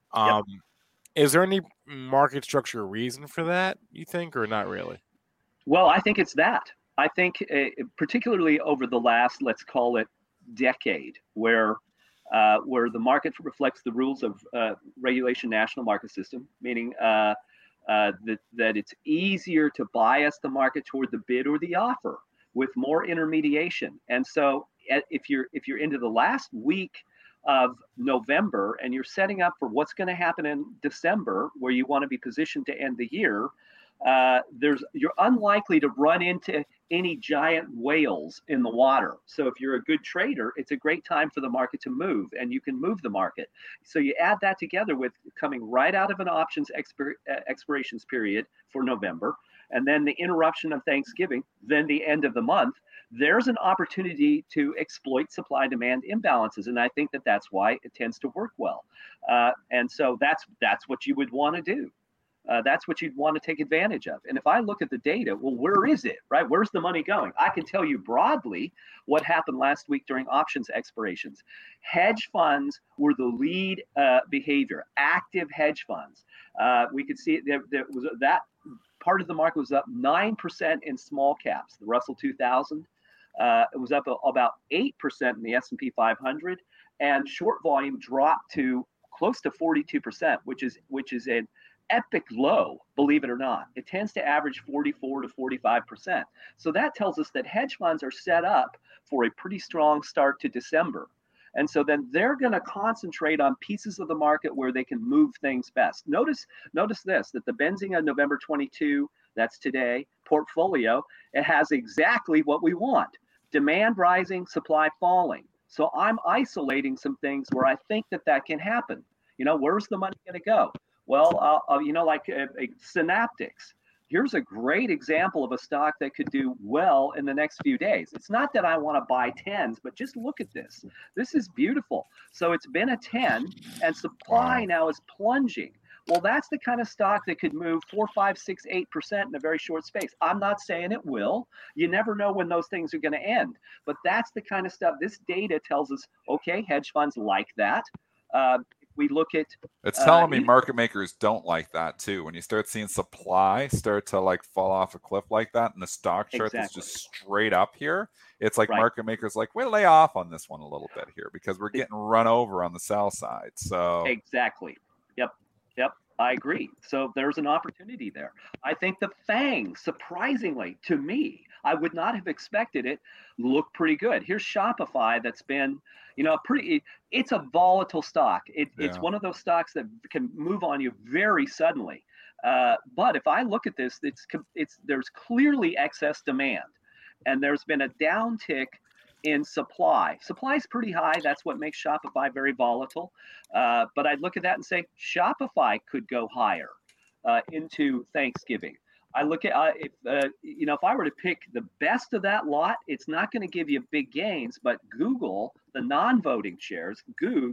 Is there any market structure reason for that, you think, or not really? Well, I think it's that. I think particularly over the last, let's call it, decade, where the market reflects the rules of regulation national market system, meaning that it's easier to bias the market toward the bid or the offer with more intermediation. And so if you're into the last week of November and you're setting up for what's going to happen in December, where you want to be positioned to end the year, you're unlikely to run into any giant whales in the water. So if you're a good trader, it's a great time for the market to move, and you can move the market. So you add that together with coming right out of an options expirations period for November, and then the interruption of Thanksgiving, then the end of the month. There's an opportunity to exploit supply-demand imbalances, and I think that's why it tends to work well. And so that's what you would want to do. That's what you'd want to take advantage of. And if I look at the data, well, where is it, right? Where's the money going? I can tell you broadly what happened last week during options expirations. Hedge funds were the lead behavior, active hedge funds. We could see there was that part of the market was up 9% in small caps, the Russell 2000. It was up about 8% in the S&P 500, and short volume dropped to close to 42%, which is an epic low, believe it or not. It tends to average 44 to 45%. So that tells us that hedge funds are set up for a pretty strong start to December. And so then they're going to concentrate on pieces of the market where they can move things best. Notice this, that the Benzinga November 22, that's today, portfolio, it has exactly what we want. Demand rising, supply falling. So I'm isolating some things where I think that can happen. Where's the money going to go? Well, like Synaptics. Here's a great example of a stock that could do well in the next few days. It's not that I want to buy 10s, but just look at this. This is beautiful. So it's been a 10, and supply now is plunging. Well, that's the kind of stock that could move 4, 5, 6, 8% in a very short space. I'm not saying it will. You never know when those things are going to end. But that's the kind of stuff. This data tells us, okay, hedge funds like that. We look at it's telling me market makers don't like that too. When you start seeing supply start to like fall off a cliff like that, and the stock chart is just straight up here, it's like market makers like, we'll lay off on this one a little bit here because we're getting run over on the sell side. So exactly. Yep. I agree. So there's an opportunity there. I think the FANG, surprisingly to me, I would not have expected it, look pretty good. Here's Shopify that's been, it's a volatile stock. It's one of those stocks that can move on you very suddenly. But if I look at this, there's clearly excess demand, and there's been a downtick in supply. Supply is pretty high. That's what makes Shopify very volatile. But I'd look at that and say Shopify could go higher into Thanksgiving. I look at if I were to pick the best of that lot, it's not going to give you big gains. But Google, the non-voting shares, Goog,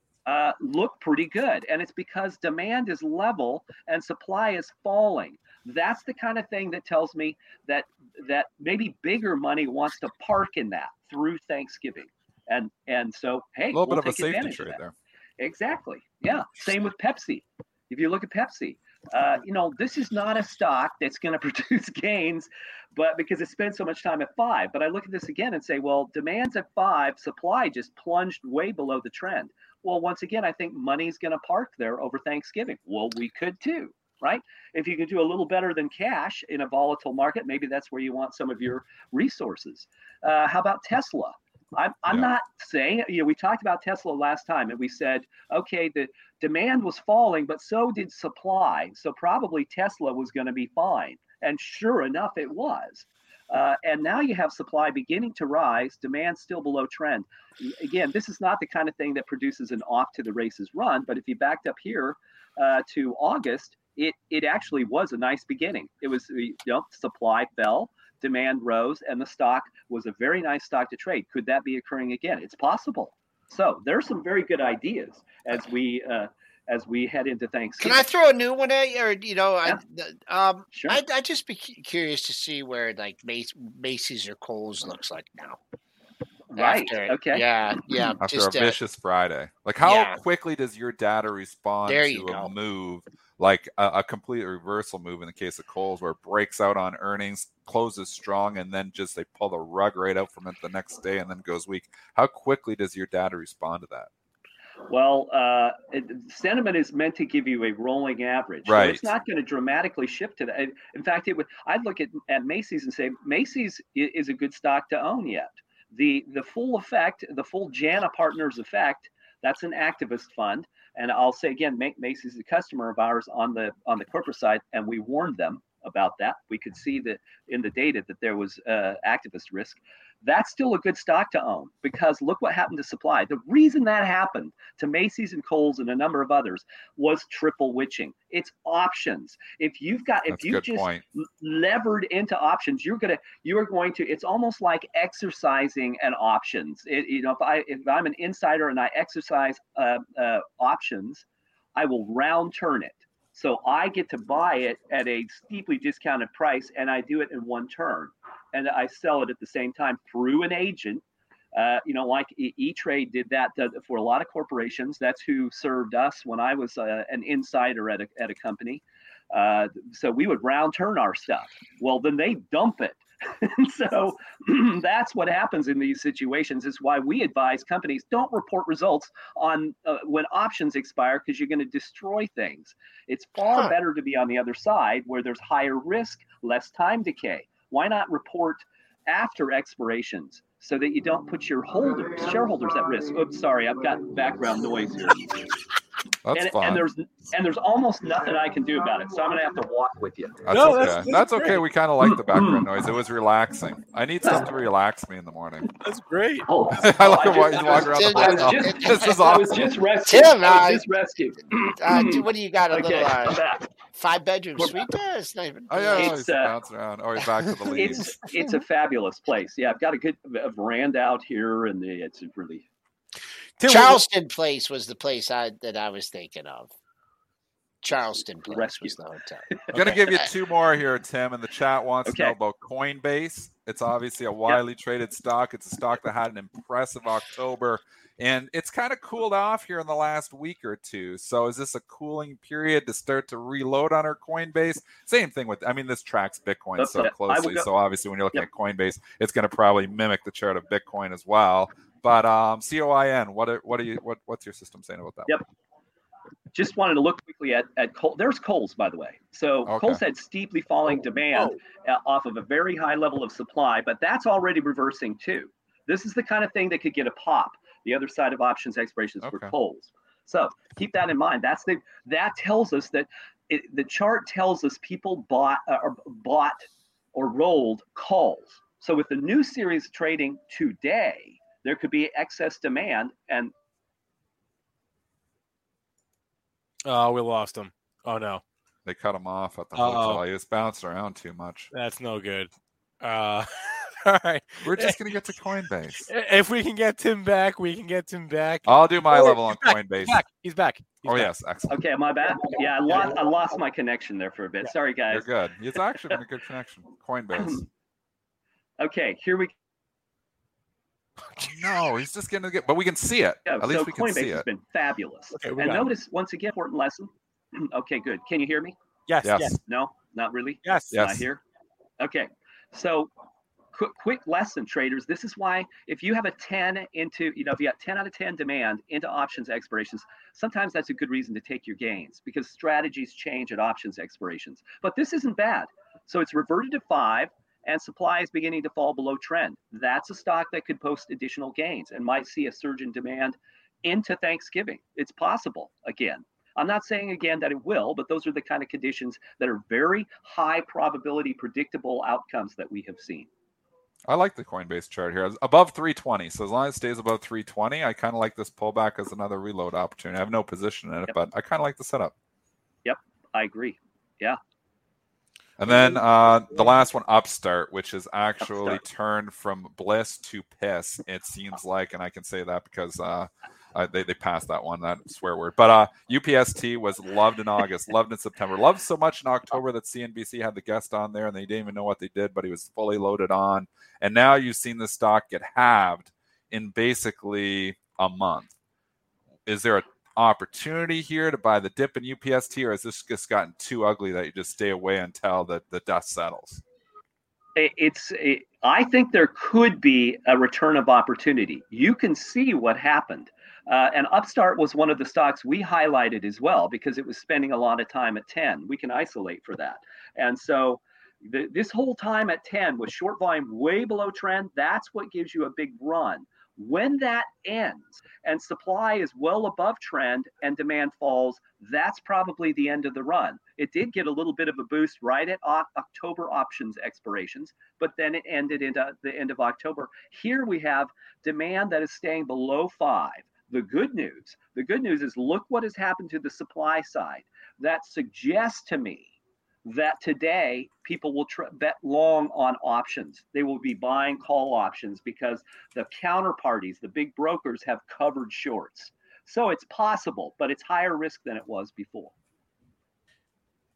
look pretty good, and it's because demand is level and supply is falling. That's the kind of thing that tells me that maybe bigger money wants to park in that through Thanksgiving, and so hey, a little bit of a safety trade there. Exactly. Yeah. Same with Pepsi. If you look at Pepsi, this is not a stock that's going to produce gains, but because it spent so much time at 5. But I look at this again and say, well, demand's at 5, supply just plunged way below the trend. Well, once again, I think money's going to park there over Thanksgiving. Well, we could too, right? If you can do a little better than cash in a volatile market, maybe that's where you want some of your resources. How about Tesla? I'm not saying, we talked about Tesla last time, and we said, okay, the demand was falling, but so did supply. So probably Tesla was going to be fine. And sure enough, it was. And now you have supply beginning to rise, demand still below trend. Again, this is not the kind of thing that produces an off to the races run, but if you backed up here to August, it actually was a nice beginning. It was, supply fell, demand rose, and the stock was a very nice stock to trade. Could that be occurring again? It's possible. So there's some very good ideas as we head into Thanksgiving. Can I throw a new one at you? Or, Sure. I'd just be curious to see where like Macy's or Kohl's looks like now. Right. Okay. Yeah. After a vicious Friday. Like how quickly does your data respond to a move, like a complete reversal move in the case of Kohl's, where it breaks out on earnings, closes strong, and then just they pull the rug right out from it the next day and then goes weak? How quickly does your data respond to that? Well, sentiment is meant to give you a rolling average. Right. So it's not going to dramatically shift to that. In fact, I'd look at Macy's and say Macy's is a good stock to own yet. The full effect, the full JANA Partners effect, that's an activist fund. And I'll say again, Macy's is a customer of ours on the corporate side, and we warned them about that. We could see that in the data that there was activist risk. That's still a good stock to own, because look what happened to supply. The reason that happened to Macy's and Kohl's and a number of others was triple witching. It's options. If you just levered into options, you are going to. It's almost like exercising an options. If I'm an insider and I exercise options, I will round turn it. So I get to buy it at a steeply discounted price, and I do it in one turn. And I sell it at the same time through an agent. Like E-Trade did that for a lot of corporations. That's who served us when I was an insider at a company. So we would round turn our stuff. Well, then they dump it. So that's what happens in these situations. Is why we advise companies don't report results on when options expire, because you're going to destroy things. It's far better to be on the other side where there's higher risk, less time decay. Why not report after expirations so that you don't put your shareholders at risk? Oops, sorry, I've got background noise here. That's fine. And there's almost nothing I can do about it, so I'm gonna have to walk with you. That's okay. We kind of like the background noise. It was relaxing. I need something to relax me in the morning. That's great. I like walk around the block. This is awesome. I was just rescued. Tim, I was just rescued. What do you got? A little I'm back. 5-bedroom suite there? It's not even. Oh yeah, he's bouncing around. Oh, he's back to the leaves. It's a fabulous place. Yeah, I've got a good veranda out here, and it's really. Charleston Place was the place that I was thinking of. Charleston Place was the hotel. I'm going to give you two more here, Tim, and the chat wants to know about Coinbase. It's obviously a widely traded stock. It's a stock that had an impressive October, and it's kind of cooled off here in the last week or two. So is this a cooling period to start to reload on our Coinbase? Same thing with, this tracks Bitcoin so closely. So obviously when you're looking at Coinbase, it's going to probably mimic the chart of Bitcoin as well. But COIN, what's your system saying about that? Yep. Just wanted to look quickly at Coles. There's Coles, by the way. So Coles had steeply falling demand off of a very high level of supply, but that's already reversing too. This is the kind of thing that could get a pop, the other side of options expirations for Coles. So keep that in mind. That tells us that the chart tells us people bought or rolled calls. So with the new series trading today, there could be excess demand, and we lost him. Oh no, they cut him off at the hotel. He was bouncing around too much. That's no good. All right, we're just gonna get to Coinbase. If we can get Tim back, we can get Tim back. I'll do my level on Coinbase. He's back. Yes, excellent. Okay, am I back? Yeah, I lost my connection there for a bit. Sorry, guys. You're good. It's actually been a good connection. Coinbase. Okay, here we go. No, he's just going to get, but we can see it. Yeah, At least we can see it. Coinbase has been fabulous. And notice, once again, important lesson. Okay, good. Can you hear me? Yes. No, not really? Yes. Not here? Okay. So, quick lesson, traders. This is why if you have a 10 into, if you got 10 out of 10 demand into options expirations, sometimes that's a good reason to take your gains because strategies change at options expirations. But this isn't bad. So, it's reverted to 5. And supply is beginning to fall below trend. That's a stock that could post additional gains and might see a surge in demand into Thanksgiving. It's possible again. I'm not saying again that it will, but those are the kind of conditions that are very high probability, predictable outcomes that we have seen. I like the Coinbase chart here. It's above 320. So as long as it stays above 320, I kind of like this pullback as another reload opportunity. I have no position in it, but I kind of like the setup. Yep, I agree. Yeah. And then the last one, Upstart, which has actually turned from bliss to piss, it seems like. And I can say that because they passed that one, that swear word. But UPST was loved in August, loved in September, loved so much in October that CNBC had the guest on there, and they didn't even know what they did, but he was fully loaded on. And now you've seen the stock get halved in basically a month. Is there an opportunity here to buy the dip in UPST, or has this just gotten too ugly that you just stay away until the dust settles? I think there could be a return of opportunity. You can see what happened. And Upstart was one of the stocks we highlighted as well because it was spending a lot of time at 10. We can isolate for that. And so this whole time at 10 with short volume way below trend, that's what gives you a big run. When that ends and supply is well above trend and demand falls, that's probably the end of the run. It did get a little bit of a boost right at October options expirations, but then it ended into the end of October. Here we have demand that is staying below 5. The good news is look what has happened to the supply side. That suggests to me that today people will bet long on options. They will be buying call options because the counterparties, the big brokers, have covered shorts. So it's possible, but it's higher risk than it was before.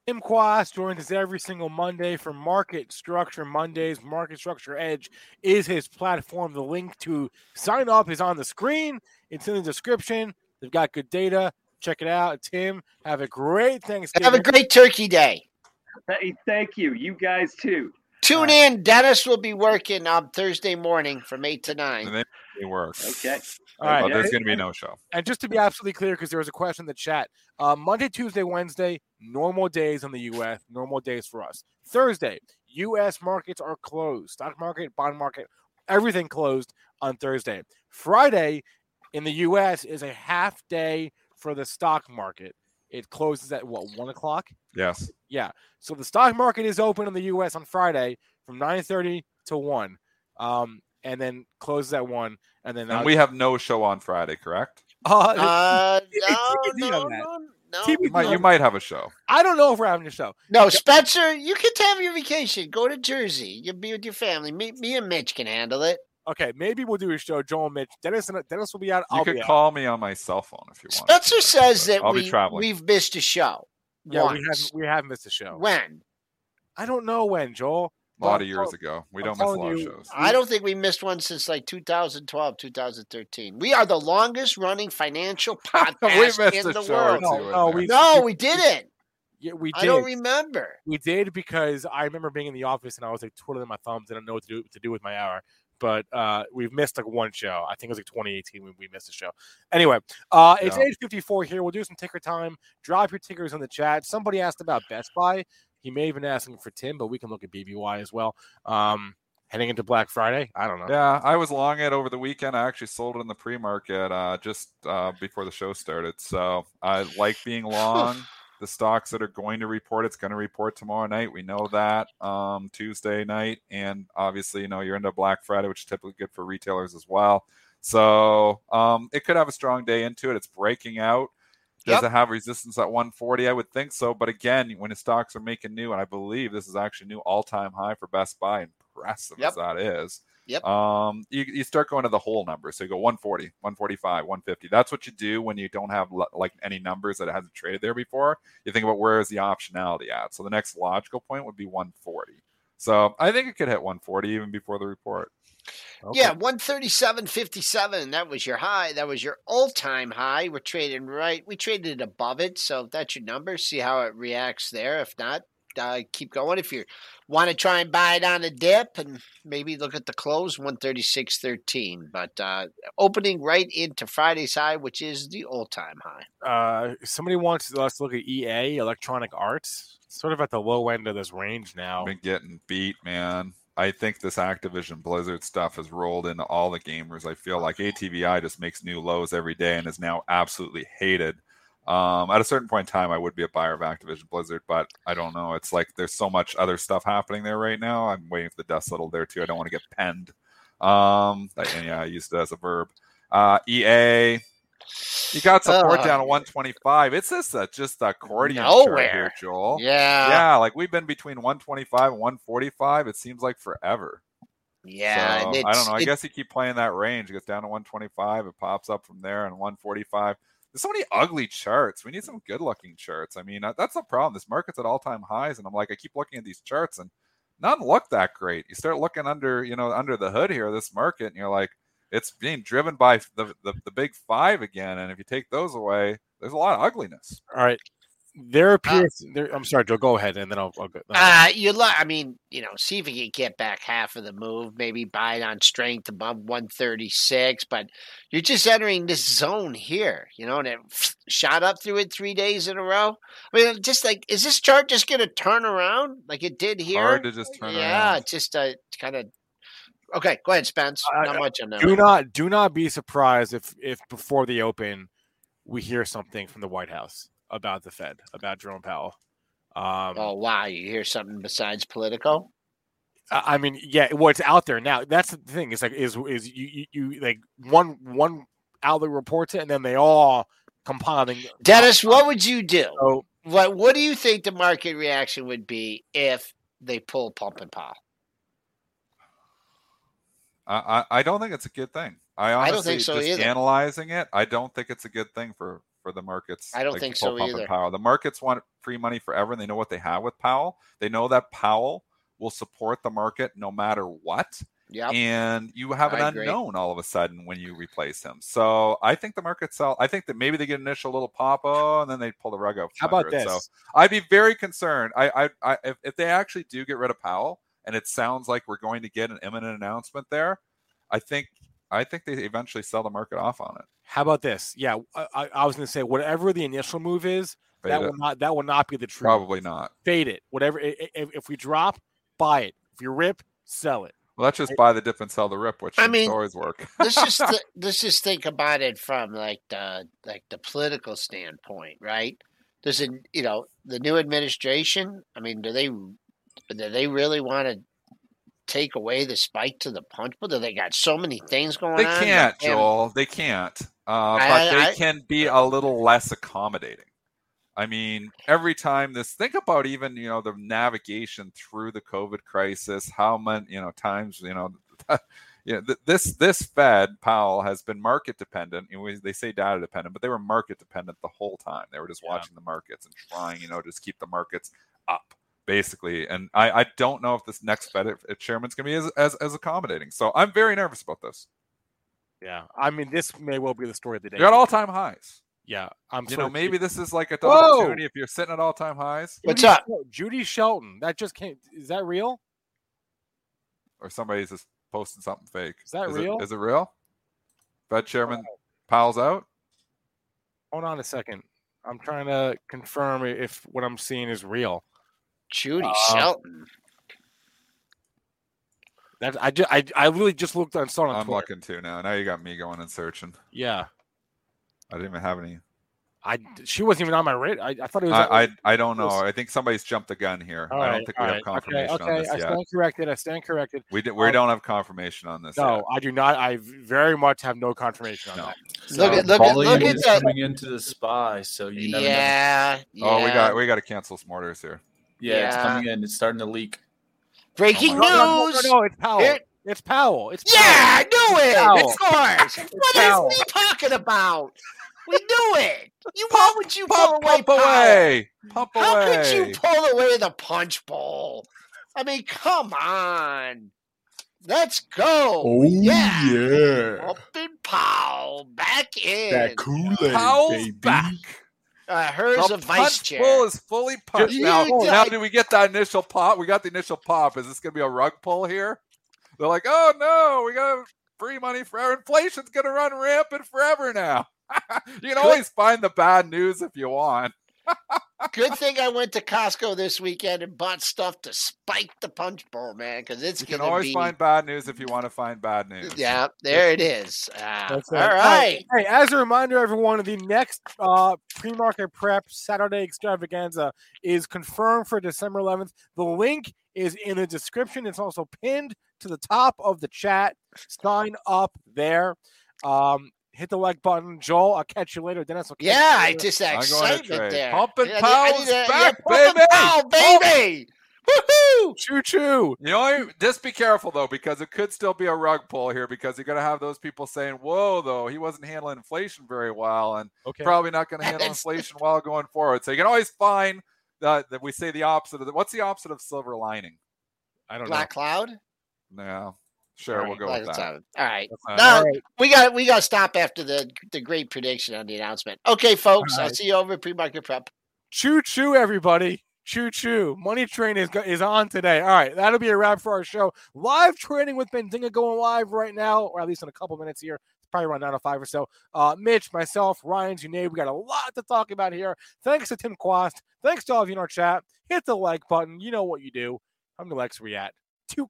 Tim Quast joins us every single Monday for Market Structure Mondays. Market Structure Edge is his platform. The link to sign up is on the screen. It's in the description. They've got good data. Check it out. Tim, have a great Thanksgiving. Have a great Turkey Day. Thank you. You guys too. Tune in. Dennis will be working on Thursday morning from 8 to 9. And then it works. Okay. All right. But there's going to be no show. And just to be absolutely clear, because there was a question in the chat, Monday, Tuesday, Wednesday, normal days in the U.S., normal days for us. Thursday, U.S. markets are closed. Stock market, bond market, everything closed on Thursday. Friday in the U.S. is a half day for the stock market. It closes at, 1 o'clock? Yes. Yeah. So the stock market is open in the U.S. on Friday from 9:30 to 1, and then closes at 1. And we have no show on Friday, correct? No. You might have a show. I don't know if we're having a show. No, Spencer, you can have your vacation. Go to Jersey. You'll be with your family. Me and Mitch can handle it. Okay, maybe we'll do a show. Joel and Mitch. Dennis will be out. You could call me on my cell phone if you want. Spencer says that I'll be traveling. we've missed a show. Yeah, once. we have missed a show. When? I don't know when, Joel. A lot of years ago. We don't miss a lot of shows. I don't think we missed one since like 2012, 2013. We are the longest running financial podcast in the world. We didn't. Yeah, we did. I don't remember. We did because I remember being in the office and I was like twiddling my thumbs and I didn't know what to do with my hour. But we've missed like one show. I think it was like 2018 when we missed a show. Anyway, it's 8:54 here. We'll do some ticker time. Drop your tickers in the chat. Somebody asked about Best Buy. He may have been asking for Tim, but we can look at BBY as well. Heading into Black Friday, I don't know. Yeah, I was long it over the weekend. I actually sold it in the pre-market just before the show started. So I like being long. The stocks that are going to report, it's going to report tomorrow night. We know that Tuesday night. And obviously, you're into Black Friday, which is typically good for retailers as well. So it could have a strong day into it. It's breaking out. Does it have resistance at 140? I would think so. But again, when the stocks are making new, and I believe this is actually new all-time high for Best Buy, impressive as that is. You start going to the whole number. So you go 140, 145, 150. That's what you do when you don't have like any numbers that it hasn't traded there before. You think about where is the optionality at. So the next logical point would be 140. So I think it could hit 140 even before the report. Okay. Yeah, 137.57. That was your high. That was your all-time high. We traded above it, so that's your number. See how it reacts there. If not, keep going. If you want to try and buy it on a dip and maybe look at the close, 136.13. But opening right into Friday's high, which is the all-time high. Somebody wants us to look at EA, Electronic Arts. Sort of at the low end of this range now. Been getting beat, man. I think this Activision Blizzard stuff has rolled into all the gamers. I feel like ATVI just makes new lows every day and is now absolutely hated. At a certain point in time, I would be a buyer of Activision Blizzard, but I don't know. It's like there's so much other stuff happening there right now. I'm waiting for the dust settle there too. I don't want to get penned. I used it as a verb. EA, you got support down to 125. It's just accordion chart here, Joel. Yeah, like we've been between 125 and 145. It seems like forever. Yeah, so, I don't know. I guess you keep playing that range. It gets down to 125. It pops up from there, and 145. There's so many ugly charts. We need some good-looking charts. I mean, that's the problem. This market's at all-time highs, and I'm like, I keep looking at these charts, and none look that great. You start looking under the hood here of this market, and you're like, it's being driven by the big five again. And if you take those away, there's a lot of ugliness. All right. There appears. I'm sorry, Joe. Go ahead, and then I'll go. See if you can get back half of the move. Maybe buy it on strength above 136, but you're just entering this zone here. And it shot up through it 3 days in a row. I mean, just like, is this chart just going to turn around like it did here? Hard to just turn around. Yeah, just kind of. Okay, go ahead, Spence. Not much on that. Do not be surprised if before the open we hear something from the White House about the Fed, about Jerome Powell. Why? You hear something besides political? I mean, yeah, what's out there now? That's the thing. It's like is you like one outlet reports it, and then they all compiling. Dennis, what would you do? So, what do you think the market reaction would be if they pull Pumpkin Powell? I don't think it's a good thing. I honestly, don't think so just either. Analyzing it, I don't think it's a good thing for for the markets. I don't think so either. Powell. The markets want free money forever, and they know what they have with Powell. They know that Powell will support the market no matter what. Yep. And you have an unknown all of a sudden when you replace him. So I think the market sell. I think that maybe they get an initial little pop, and then they pull the rug out. How about this? So I'd be very concerned. If they actually do get rid of Powell, and it sounds like we're going to get an imminent announcement there, I think they eventually sell the market off on it. How about this? Yeah, I was going to say whatever the initial move is, that will not be the truth. Probably not. Fade it. Whatever. If we drop, buy it. If you rip, sell it. Well, let's just buy the dip and sell the rip, which always work. let's just think about it from like the political standpoint, right? Does it, the new administration? I mean, do they really want to take away the spike to the punch bowl? Do they got so many things going on? They can't, Joel. They can't. But they can be a little less accommodating. I mean, every time think about even, the navigation through the COVID crisis, how many, times, this Fed, Powell, has been market dependent. They say data dependent, but they were market dependent the whole time. They were just watching the markets and trying, just keep the markets up, basically. And I don't know if this next Fed chairman's going to be as accommodating. So I'm very nervous about this. Yeah. I mean, this may well be the story of the day. You're at all-time highs. Yeah, maybe this is like a opportunity if you're sitting at all-time highs. What's up? Judy Shelton. That just came. Is that real? Or somebody's just posting something fake. Is that real? Is it real? Fed Chairman Powell's out? Hold on a second. I'm trying to confirm if what I'm seeing is real. Judy Shelton. That I literally just looked on Twitter. I'm looking too now. Now you got me going and searching. Yeah. I didn't even have any. She wasn't even on my radar. I thought it was. I don't know. I think somebody's jumped the gun here. I don't think we have confirmation on this yet. I stand corrected. We don't have confirmation on this. No, yet. I do not. I very much have no confirmation on that. So, look at that coming into the SPY. So you never know. Yeah. Oh, we got to cancel some orders here. Yeah, it's coming in. It's starting to leak. Breaking news! No, it's Powell. It's Powell. I knew it. Of course. What is he talking about? We knew it. Why would you pull away? Pump away. How could you pull away the punch bowl? I mean, come on. Let's go. Oh, yeah. Pumping Powell back in. That Kool-Aid, Powell's baby. back. Hers a vice chair. The punch bowl is fully punched. Now, do we get that initial pop? We got the initial pop. Is this going to be a rug pull here? They're like, oh, no, we got free money forever. Inflation's going to run rampant forever now. You can always find the bad news if you want. Good thing I went to Costco this weekend and bought stuff to spike the punch bowl, man, because it's going to be... You can always find bad news if you want to find bad news. Yeah, there it is. All right. Hey, as a reminder, everyone, the next pre-market prep Saturday extravaganza is confirmed for December 11th. The link is in the description. It's also pinned to the top of the chat. Sign up there. Hit the like button. Joel, I'll catch you later. Dennis, I just that excitement there. Pumping Powell's back, baby. Powell, baby. Woohoo! Choo-choo. Just be careful, though, because it could still be a rug pull here because you're going to have those people saying, whoa, though, he wasn't handling inflation very well and probably not going to handle inflation well going forward. So you can always find that we say the opposite of what's the opposite of silver lining? I don't know. Black cloud? No. Sure, we'll go with that. All right. Now, we got to stop after the great prediction on the announcement. Okay, folks, I'll see you over at Pre-Market Prep. Choo-choo, everybody. Choo-choo. Money Train is on today. All right, that'll be a wrap for our show. Live trading with Benzinga going live right now, or at least in a couple minutes here. It's probably around 9 to 5 or so. Mitch, myself, Ryan, Junaid, we got a lot to talk about here. Thanks to Tim Quast. Thanks to all of you in our chat. Hit the like button. You know what you do. How many likes are we at?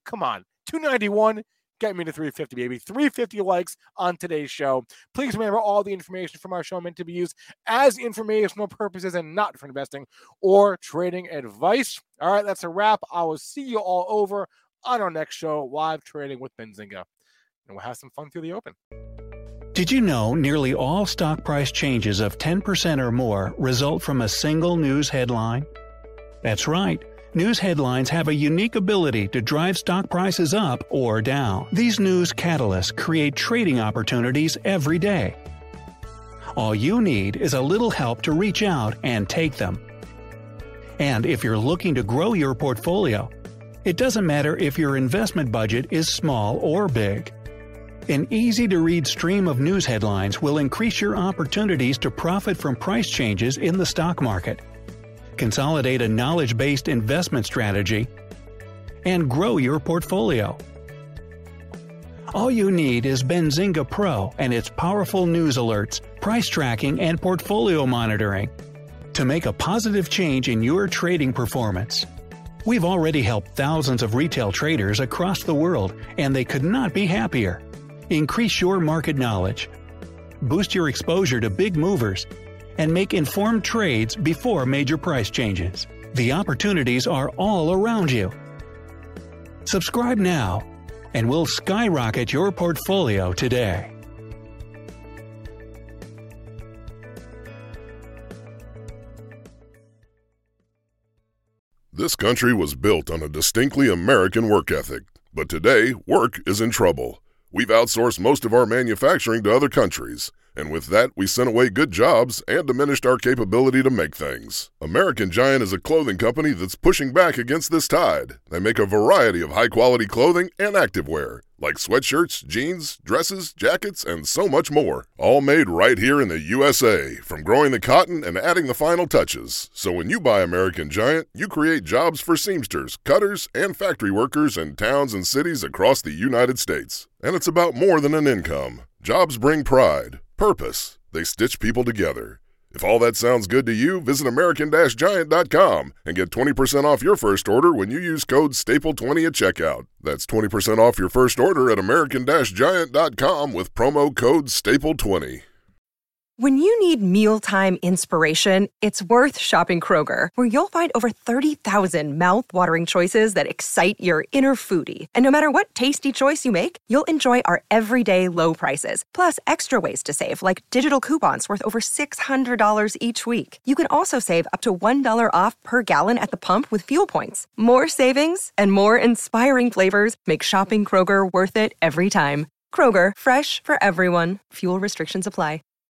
291. Get me to 350, baby. 350 likes on today's show. Please remember all the information from our show meant to be used as informational purposes and not for investing or trading advice. All right, that's a wrap. I will see you all over on our next show, Live Trading with Benzinga. And we'll have some fun through the open. Did you know nearly all stock price changes of 10% or more result from a single news headline? That's right. News headlines have a unique ability to drive stock prices up or down. These news catalysts create trading opportunities every day. All you need is a little help to reach out and take them. And if you're looking to grow your portfolio, it doesn't matter if your investment budget is small or big. An easy-to-read stream of news headlines will increase your opportunities to profit from price changes in the stock market, consolidate a knowledge-based investment strategy, and grow your portfolio. All you need is Benzinga Pro and its powerful news alerts, price tracking, and portfolio monitoring to make a positive change in your trading performance. We've already helped thousands of retail traders across the world, and they could not be happier. Increase your market knowledge, boost your exposure to big movers, and make informed trades before major price changes. The opportunities are all around you. Subscribe now, and we'll skyrocket your portfolio today. This country was built on a distinctly American work ethic, but today, work is in trouble. We've outsourced most of our manufacturing to other countries, and with that, we sent away good jobs and diminished our capability to make things. American Giant is a clothing company that's pushing back against this tide. They make a variety of high-quality clothing and activewear, like sweatshirts, jeans, dresses, jackets, and so much more. All made right here in the USA, from growing the cotton and adding the final touches. So when you buy American Giant, you create jobs for seamsters, cutters, and factory workers in towns and cities across the United States. And it's about more than an income. Jobs bring pride, purpose. They stitch people together. If all that sounds good to you, visit American-Giant.com and get 20% off your first order when you use code STAPLE20 at checkout. That's 20% off your first order at American-Giant.com with promo code STAPLE20. When you need mealtime inspiration, it's worth shopping Kroger, where you'll find over 30,000 mouth-watering choices that excite your inner foodie. And no matter what tasty choice you make, you'll enjoy our everyday low prices, plus extra ways to save, like digital coupons worth over $600 each week. You can also save up to $1 off per gallon at the pump with fuel points. More savings and more inspiring flavors make shopping Kroger worth it every time. Kroger, fresh for everyone. Fuel restrictions apply.